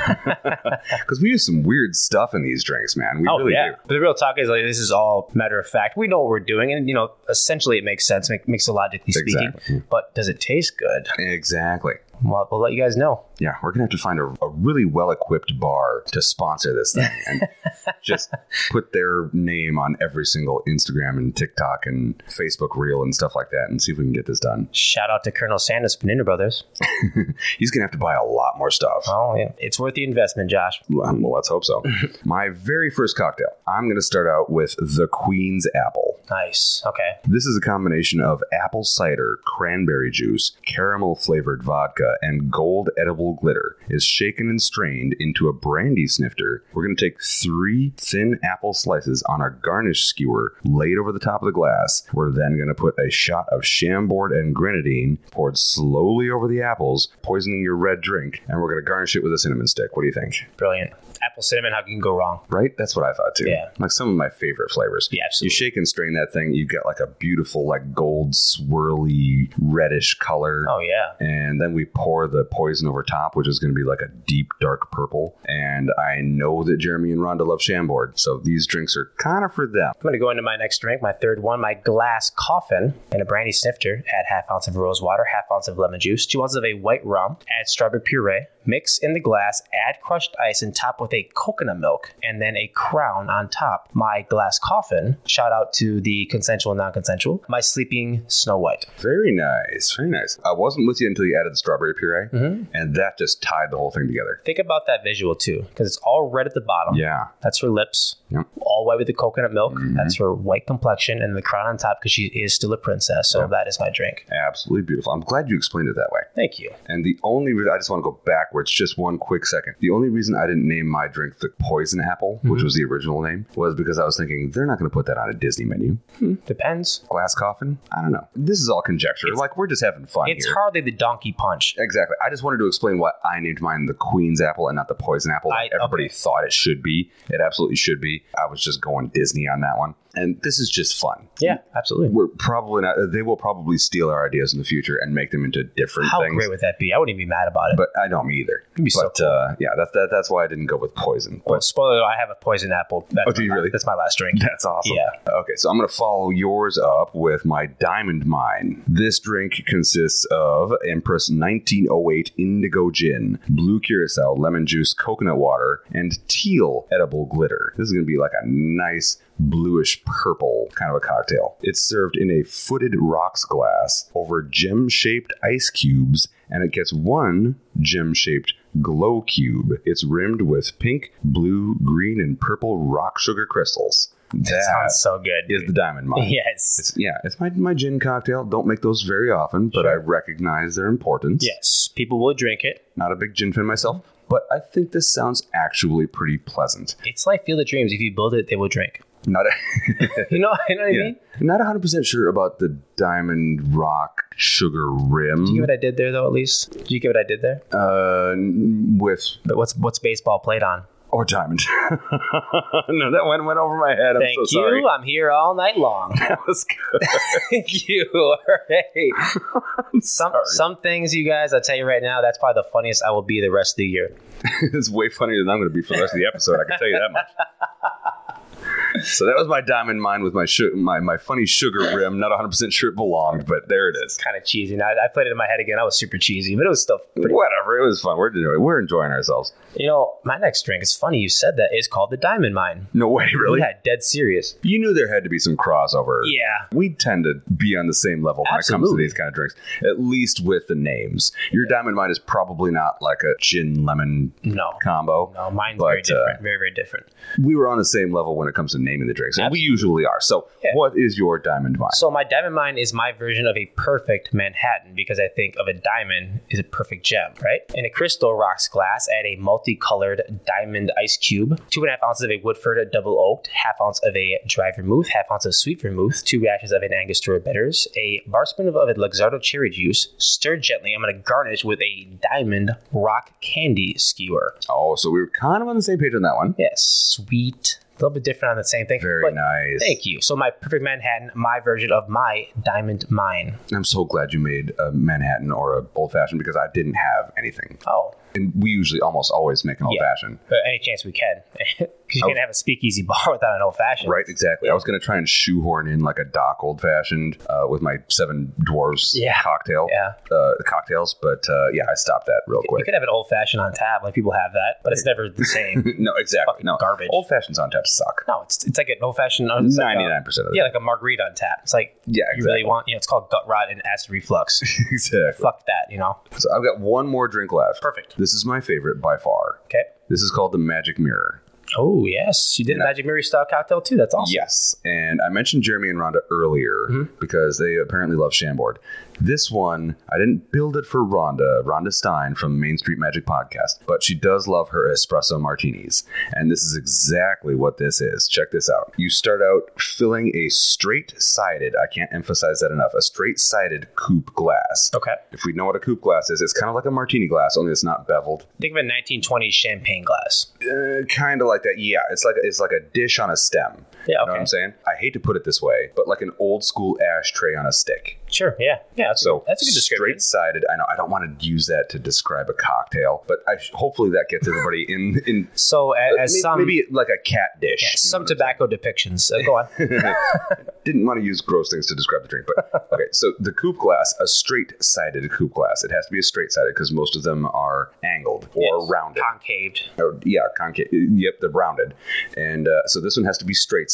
that. Because we use some weird stuff in these drinks, man. We Oh really yeah, do. but the real talk is like this is all matter of fact. We know what we're doing, and you know, essentially it makes sense, make, makes a logically speaking. Exactly. But does it taste good? Exactly. Well, we'll let you guys know. Yeah, we're going to have to find a, a really well-equipped bar to sponsor this thing and just put their name on every single Instagram and TikTok and Facebook reel and stuff like that and see if we can get this done. Shout out to Colonel Sanders, Panina Brothers. He's going to have to buy a lot more stuff. Oh yeah, it's worth the investment, Josh. Well, let's hope so. My very first cocktail, I'm going to start out with the Queen's Apple. Nice. Okay. This is a combination of apple cider, cranberry juice, caramel-flavored vodka, and gold edible glitter. Is shaken and strained into a brandy snifter. We're going to take three thin apple slices on a garnish skewer laid over the top of the glass. We're then going to put a shot of Chambord and grenadine poured slowly over the apples, poisoning your red drink, and we're going to garnish it with a cinnamon stick. What do you think? Brilliant. Apple cinnamon. How can you go wrong? Right? That's what I thought too. Yeah. Like some of my favorite flavors. Yeah, absolutely. You shake and strain that thing, you get like a beautiful, like gold, swirly, reddish color. Oh yeah. And then we pour the poison over top, which is going to be like a deep, dark purple. And I know that Jeremy and Rhonda love Chambord, so these drinks are kind of for them. I'm going to go into my next drink, my third one, my glass coffin and a brandy snifter. Add half ounce of rose water, half ounce of lemon juice, two ounces of a white rum, add strawberry puree, mix in the glass, add crushed ice and top with a coconut milk, and then a crown on top. My glass coffin, shout out to the consensual and non-consensual, my sleeping Snow White. Very nice, very nice. I wasn't with you until you added the strawberry puree, Mm-hmm. and that just tied the whole thing together. Think about that visual too, because it's all red at the bottom. Yeah. That's her lips. Yep. All all white with the coconut milk. Mm-hmm. That's her white complexion, and the crown on top because she is still a princess. So Yeah. that is my drink. Absolutely beautiful. I'm glad you explained it that way. Thank you. And the only reason, I just want to go backwards just one quick second. The only reason I didn't name my drink the Poison Apple, Mm-hmm. which was the original name, was because I was thinking they're not going to put that on a Disney menu. Depends. Glass coffin? I don't know. This is all conjecture. like, we're just having fun It's here. hardly the donkey punch. Exactly. I just wanted to explain why I named mine the Queen's Apple and not the Poison Apple. Like I- everybody okay. thought it should be. It absolutely should be. I was just going Disney on that one. And this is just fun. Yeah, absolutely. We're probably not, they will probably steal our ideas in the future and make them into different How things. great would that be? I wouldn't even be mad about it. But I don't either. It'd be so but cool. uh, yeah, that's that, that's why I didn't go with poison. Well, But spoiler, I have a poison apple. That's Oh, do you my, really? That's my last drink. that's awesome. Yeah. Okay, so I'm going to follow yours up with my Diamond Mine. This drink consists of Empress nineteen oh eight Indigo Gin, Blue Curacao, Lemon Juice, Coconut Water, and Teal Edible Glitter. This is going to be like a nice bluish purple kind of a cocktail. It's served in a footed rocks glass over gem-shaped ice cubes, and it gets one gem-shaped glow cube. It's rimmed with pink, blue, green, and purple rock sugar crystals. That sounds so good. Is the Diamond Mine. Yes. It's, yeah, it's my, my gin cocktail. Don't make those very often, but I recognize their importance. Yes. People will drink it. Not a big gin fan myself, but I think this sounds actually pretty pleasant. It's like Field of Dreams. If you build it, they will drink. Not a You know, you know what I yeah. mean? Not one hundred percent sure about the Diamond Rock Sugar Rim. Did you get what I did there, though, at least? Did you get what I did there? Uh, with But what's what's baseball played on? or Diamond. No, that one went over my head. I'm Thank so you. sorry. I'm here all night long. That was good. Thank you. All right. I'm Some sorry. some things, you guys, I'll tell you right now, that's probably the funniest I will be the rest of the year. It's way funnier than I'm going to be for the rest of the episode. I can tell you that much. So that was my Diamond Mine with my su- my my funny sugar rim. Not one hundred percent sure it belonged, but there it is. Kind of cheesy. Now, I played it in my head again. I was super cheesy, but it was still pretty. Whatever. It was fun. We're enjoying, we're enjoying ourselves. You know, my next drink, it's funny you said that, is called the Diamond Mine. No way, really? Yeah, dead serious. You knew there had to be some crossover. Yeah. We tend to be on the same level when it comes to Absolutely. these kind of drinks, at least with the names. Your Diamond Mine is probably not like a gin lemon No. combo. No, mine's but, very different. uh, very, very different. we were on the same level when it comes to naming the drinks, and we usually are. So, Yeah. what is your Diamond Mine? So my Diamond Mine is my version of a perfect Manhattan because I think of a diamond is a perfect gem, right? In a crystal rocks glass, add a multicolored diamond ice cube, two and a half ounces of a Woodford double oaked, half ounce of a dry vermouth, half ounce of sweet vermouth, two dashes of an Angostura bitters, a bar spoon of a Luxardo cherry juice, stirred gently. I'm going to garnish with a diamond rock candy skewer. oh, so we were kind of on the same page on that one. Yes, sweet. A little bit different on the same thing. Very but nice. Thank you. So my perfect Manhattan, my version of my Diamond Mine. I'm so glad you made a Manhattan or a old fashioned because I didn't have anything. Oh, And we usually almost always make an old Yeah. fashioned. but any chance we can. Because you Oh. can't have a speakeasy bar without an old fashioned. Right, exactly. I was going to try and shoehorn in like a Doc old fashioned uh, with my Seven Dwarves Yeah. cocktail, Yeah. uh, cocktails. But uh, yeah, I stopped that real You quick. could have an old fashioned on tap, like people have that, but it's never the same. No, exactly. Fucking No, garbage. Old fashions on tap suck. No, it's it's like an old fashioned. Ninety-nine percent of the Yeah, like a margarita on tap. It's like Yeah, you really exactly. want. You know, it's called gut rot and acid reflux. exactly. Fuck that. You know. So I've got one more drink left. Perfect. This is my favorite by far. Okay. This is called the Magic Mirror. Oh yes, you did a And I- Magic Mirror style cocktail too. That's awesome. Yes, and I mentioned Jeremy and Rhonda earlier Mm-hmm. because they apparently love Chambord. This one, I didn't build it for Rhonda, Rhonda Stein from Main Street Magic Podcast, but she does love her espresso martinis. And this is exactly what this is. Check this out. You start out filling a straight-sided, I can't emphasize that enough, a straight-sided coupe glass. Okay. If we know what a coupe glass is, it's kind of like a martini glass, only it's not beveled. Think of a nineteen twenties champagne glass. Uh, kind of like that. Yeah, it's like it's like a dish on a stem. Yeah, You know okay. what I'm saying? I hate to put it this way, but like an old school ashtray on a stick. Sure. Yeah. Yeah. That's So a, that's a good description. straight sided. I know I don't want to use that to describe a cocktail, but I sh- hopefully that gets everybody in in So a- as maybe, some maybe like a cat dish. yeah, you know some what I'm tobacco depictions. Uh, go on. saying? Didn't want to use gross things to describe the drink, but okay. So the coupe glass, a straight sided coupe glass. It has to be a straight sided because most of them are angled or Yes. rounded. Concaved. Or, yeah, concave. Yep, they're rounded, and uh, so this one has to be straight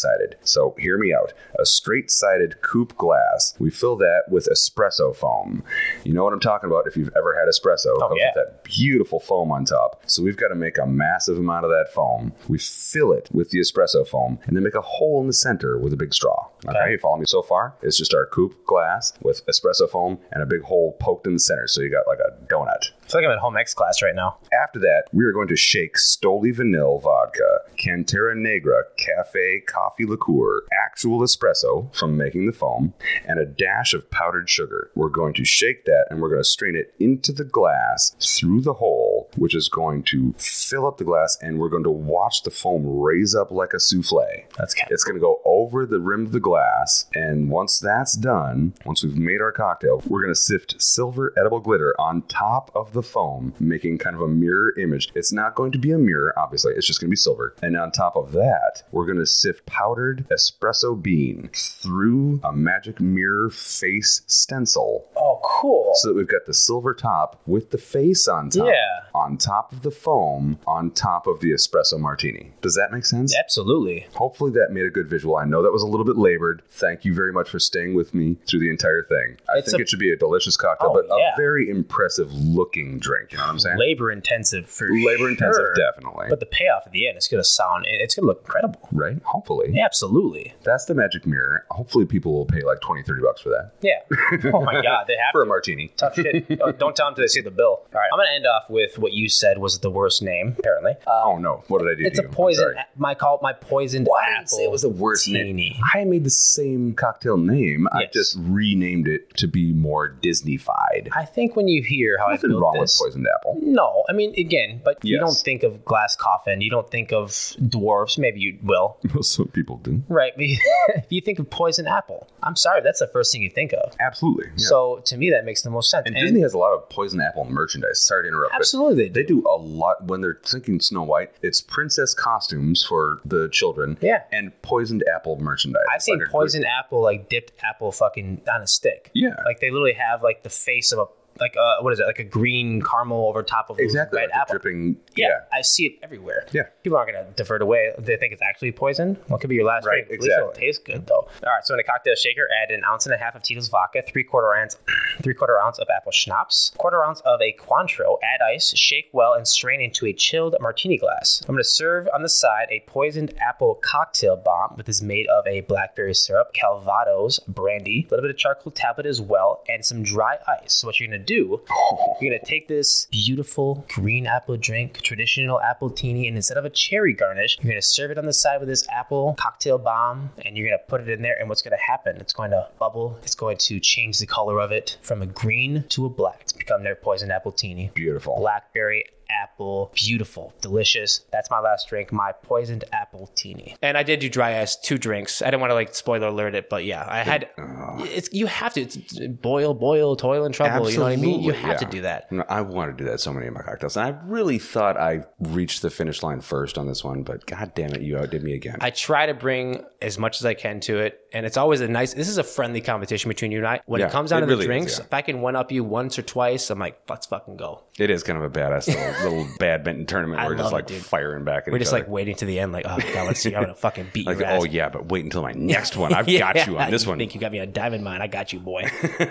straight-sided. So hear me out. A straight-sided coupe glass. We fill that with espresso foam. You know what I'm talking about if you've ever had espresso. It oh, comes yeah. with that beautiful foam on top. So we've got to make a massive amount of that foam. We fill it with the espresso foam and then make a hole in the center with a big straw. Okay, okay, you follow me so far? It's just our coupe glass with espresso foam and a big hole poked in the center. So you got like a donut. I feel like I'm in home ec class right now. After that, we are going to shake Stoli Vanille Vodka, Cantera Negra Cafe Coffee Liqueur, actual espresso from making the foam, and a dash of powdered sugar. We're going to shake that and we're going to strain it into the glass through the hole, which is going to fill up the glass, and we're going to watch the foam raise up like a souffle. That's kind of It's going to go over the rim of the glass, and once that's done, once we've made our cocktail, we're going to sift silver edible glitter on top of the foam, making kind of a mirror image. It's not going to be a mirror, obviously. It's just going to be silver. And on top of that, we're going to sift powdered espresso bean through a magic mirror face stencil. Oh, cool. So that we've got the silver top with the face on top. Yeah. On top of the foam, on top of the espresso martini. Does that make sense? Absolutely. Hopefully that made a good visual. I know that was a little bit labored. Thank you very much for staying with me through the entire thing. I It's think a- it should be a delicious cocktail, Oh, but yeah. a very impressive looking drink. You know what I'm saying? Labor intensive for Labor intensive, sure. definitely. But the payoff at the end is going to sound, it's going to look incredible. Right? Hopefully. Absolutely. That's the magic mirror. Hopefully people will pay like twenty, thirty bucks for that. Yeah. Oh my God. They have For to. a martini. Tough shit. Oh, don't tell them until they see the bill. All right. I'm going to end off with what you said was the worst name, apparently. Uh, Oh no. What did I do it's to a you? I'm poison. sorry. My call my poisoned Well, I didn't apple. say it was the worst teeny. name. I made the same cocktail name. I Yes. just renamed it to be more Disney-fied. I think when you hear how Nothing I built wrong this, with poisoned apple. no, I mean again, but you Yes. don't think of glass coffin. You don't think of dwarves. Maybe you will, Some people do. right? But if you think of poison apple, I'm sorry, that's the first thing you think of. Absolutely. Yeah. So to me, that makes the most sense. And, Disney has a lot of poison apple merchandise. Sorry to interrupt. but absolutely, They do a lot when they're thinking Snow White. It's princess costumes for the children. Yeah. And poisoned apple merchandise. I've It's seen like a poison apple like dipped apple fucking on a stick. Yeah. Like they literally have like the face of a like uh what is it like a green caramel over top of a exactly red like a apple. dripping. Yeah, Yeah. I see it everywhere. Yeah. People aren't going to divert away. They think it's actually poison. What could be your last Right, drink? At least it'll exactly. taste good, though. All right, so in a cocktail shaker, add an ounce and a half of Tito's vodka, three quarter ounce, three quarter ounce of apple schnapps, quarter ounce of a Cointreau, add ice, shake well, and strain into a chilled martini glass. I'm going to serve on the side a poisoned apple cocktail bomb, which is made of a blackberry syrup, Calvados brandy, a little bit of charcoal tablet as well, and some dry ice. So what you're going to do, you're going to take this beautiful green apple drink, traditional apple teeny, and instead of a cherry garnish, you're going to serve it on the side with this apple cocktail bomb, and you're going to put it in there, and what's going to happen? It's going to bubble. It's going to change the color of it from a green to a black. It's become their poisoned apple teeny. Beautiful. Blackberry apple, beautiful, delicious. That's my last drink, my poisoned apple teeny. And I did do dry ice, two drinks. I didn't want to like spoiler alert it, but yeah, I had. It's you have to it's boil, boil, toil and trouble. You know what I mean? You Absolutely, have to yeah. do that. No, I want to do that so many of my cocktails. And I really thought I reached the finish line first on this one, but god damn it, you outdid me again. I try to bring as much as I can to it, and it's always a nice. This is a friendly competition between you and I. When Yeah, it comes down it to really the is, drinks, yeah. if I can one up you once or twice, I'm like, let's fucking go. It is kind of a badass little, little badminton tournament I where we're just love like it, dude. firing back at We're each just other. like waiting to the end, like, oh god, let's see, I'm gonna fucking beat Like, your ass. oh yeah, but wait until my next one. I've Yeah, got you on this you one. think you got me a diamond mine? I got you, boy.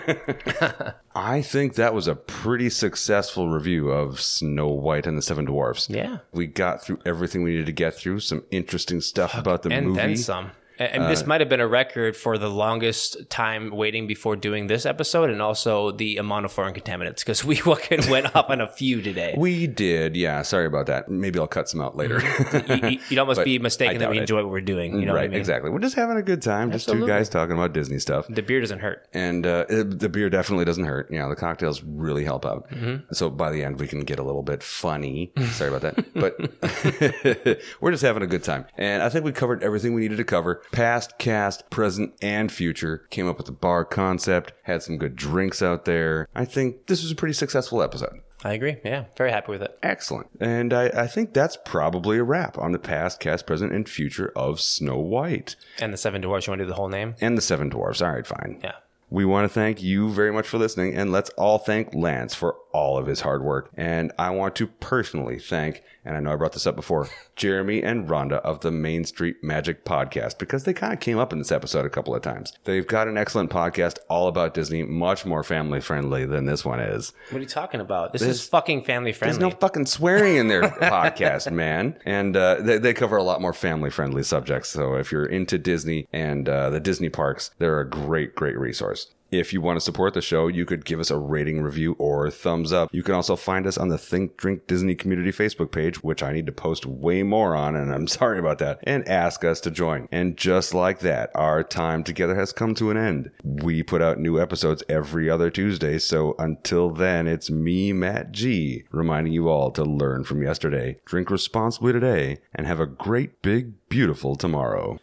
I think that was a pretty successful review of Snow White and the Seven Dwarfs. Yeah. We got through everything we needed to get through. Some interesting stuff about the and movie. then some. And and this might have been a record for the longest time waiting before doing this episode, and also the amount of foreign contaminants, because we fucking went up on a few today. We did, yeah. Sorry about that. Maybe I'll cut some out later. you, you- you'd almost But be I mistaken that we doubt it. enjoy what we're doing. You know right, what I mean? exactly. We're just having a good time. Just two Absolutely. guys talking about Disney stuff. The beer doesn't hurt. And uh, it- the beer definitely doesn't hurt. You know, the cocktails really help out. Mm-hmm. So by the end, we can get a little bit funny. Sorry about that. But we're just having a good time. And I think we covered everything we needed to cover. Past, cast, present, and future. Came up with the bar concept. Had some good drinks out there. I think this was a pretty successful episode. I agree. Yeah, very happy with it. Excellent. And I, I think that's probably a wrap on the past, cast, present, and future of Snow White. And the Seven Dwarfs, you want to do the whole name? And the Seven Dwarfs. All right, fine. Yeah. We want to thank you very much for listening, and let's all thank Lance for all of his hard work. And I want to personally thank and I know I brought this up before, Jeremy and Rhonda of the Main Street Magic Podcast, because they kind of came up in this episode a couple of times. They've got an excellent podcast all about Disney, much more family friendly than this one is. What are you talking about? This, This- is fucking family friendly. There's no fucking swearing in their podcast, man. And uh, they, they cover a lot more family friendly subjects. So if you're into Disney and uh, the Disney parks, they're a great, great resource. If you want to support the show, you could give us a rating, review, or thumbs up. You can also find us on the Think Drink Disney Community Facebook page, which I need to post way more on, and I'm sorry about that, and ask us to join. And just like that, our time together has come to an end. We put out new episodes every other Tuesday, so until then, it's me, Matt G, reminding you all to learn from yesterday, drink responsibly today, and have a great, big, beautiful tomorrow.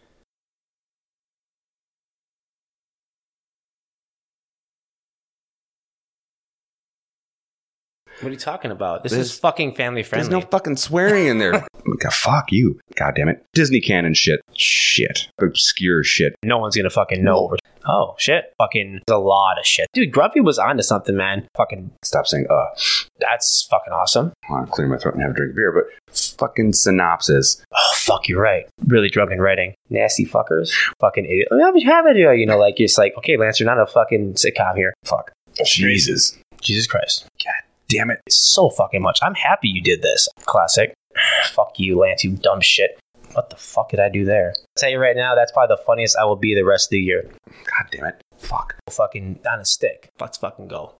What are you talking about? This This- is fucking family friendly. There's no fucking swearing in there. God, fuck you. God damn it. Disney canon shit. Shit. Obscure shit. No one's gonna fucking know. Oh shit! Fucking there's a lot of shit, dude. Grumpy was onto something, man. Fucking, Stop saying, uh. that's fucking awesome. I want to clear my throat and have a drink of beer, but fucking synopsis. Oh fuck, you're right. Really drunk in writing. Nasty fuckers. Fucking idiot. I mean, I have it. You know, like it's like, okay, Lance, you're not a fucking sitcom here. Fuck. Jesus. Jesus Christ. God damn it. It's so fucking much. I'm happy you did this. Classic. Fuck you, Lance, you dumb shit. What the fuck did I do there? I'll tell you right now, that's probably the funniest I will be the rest of the year. God damn it. Fuck. Fucking on a stick. Let's fucking go.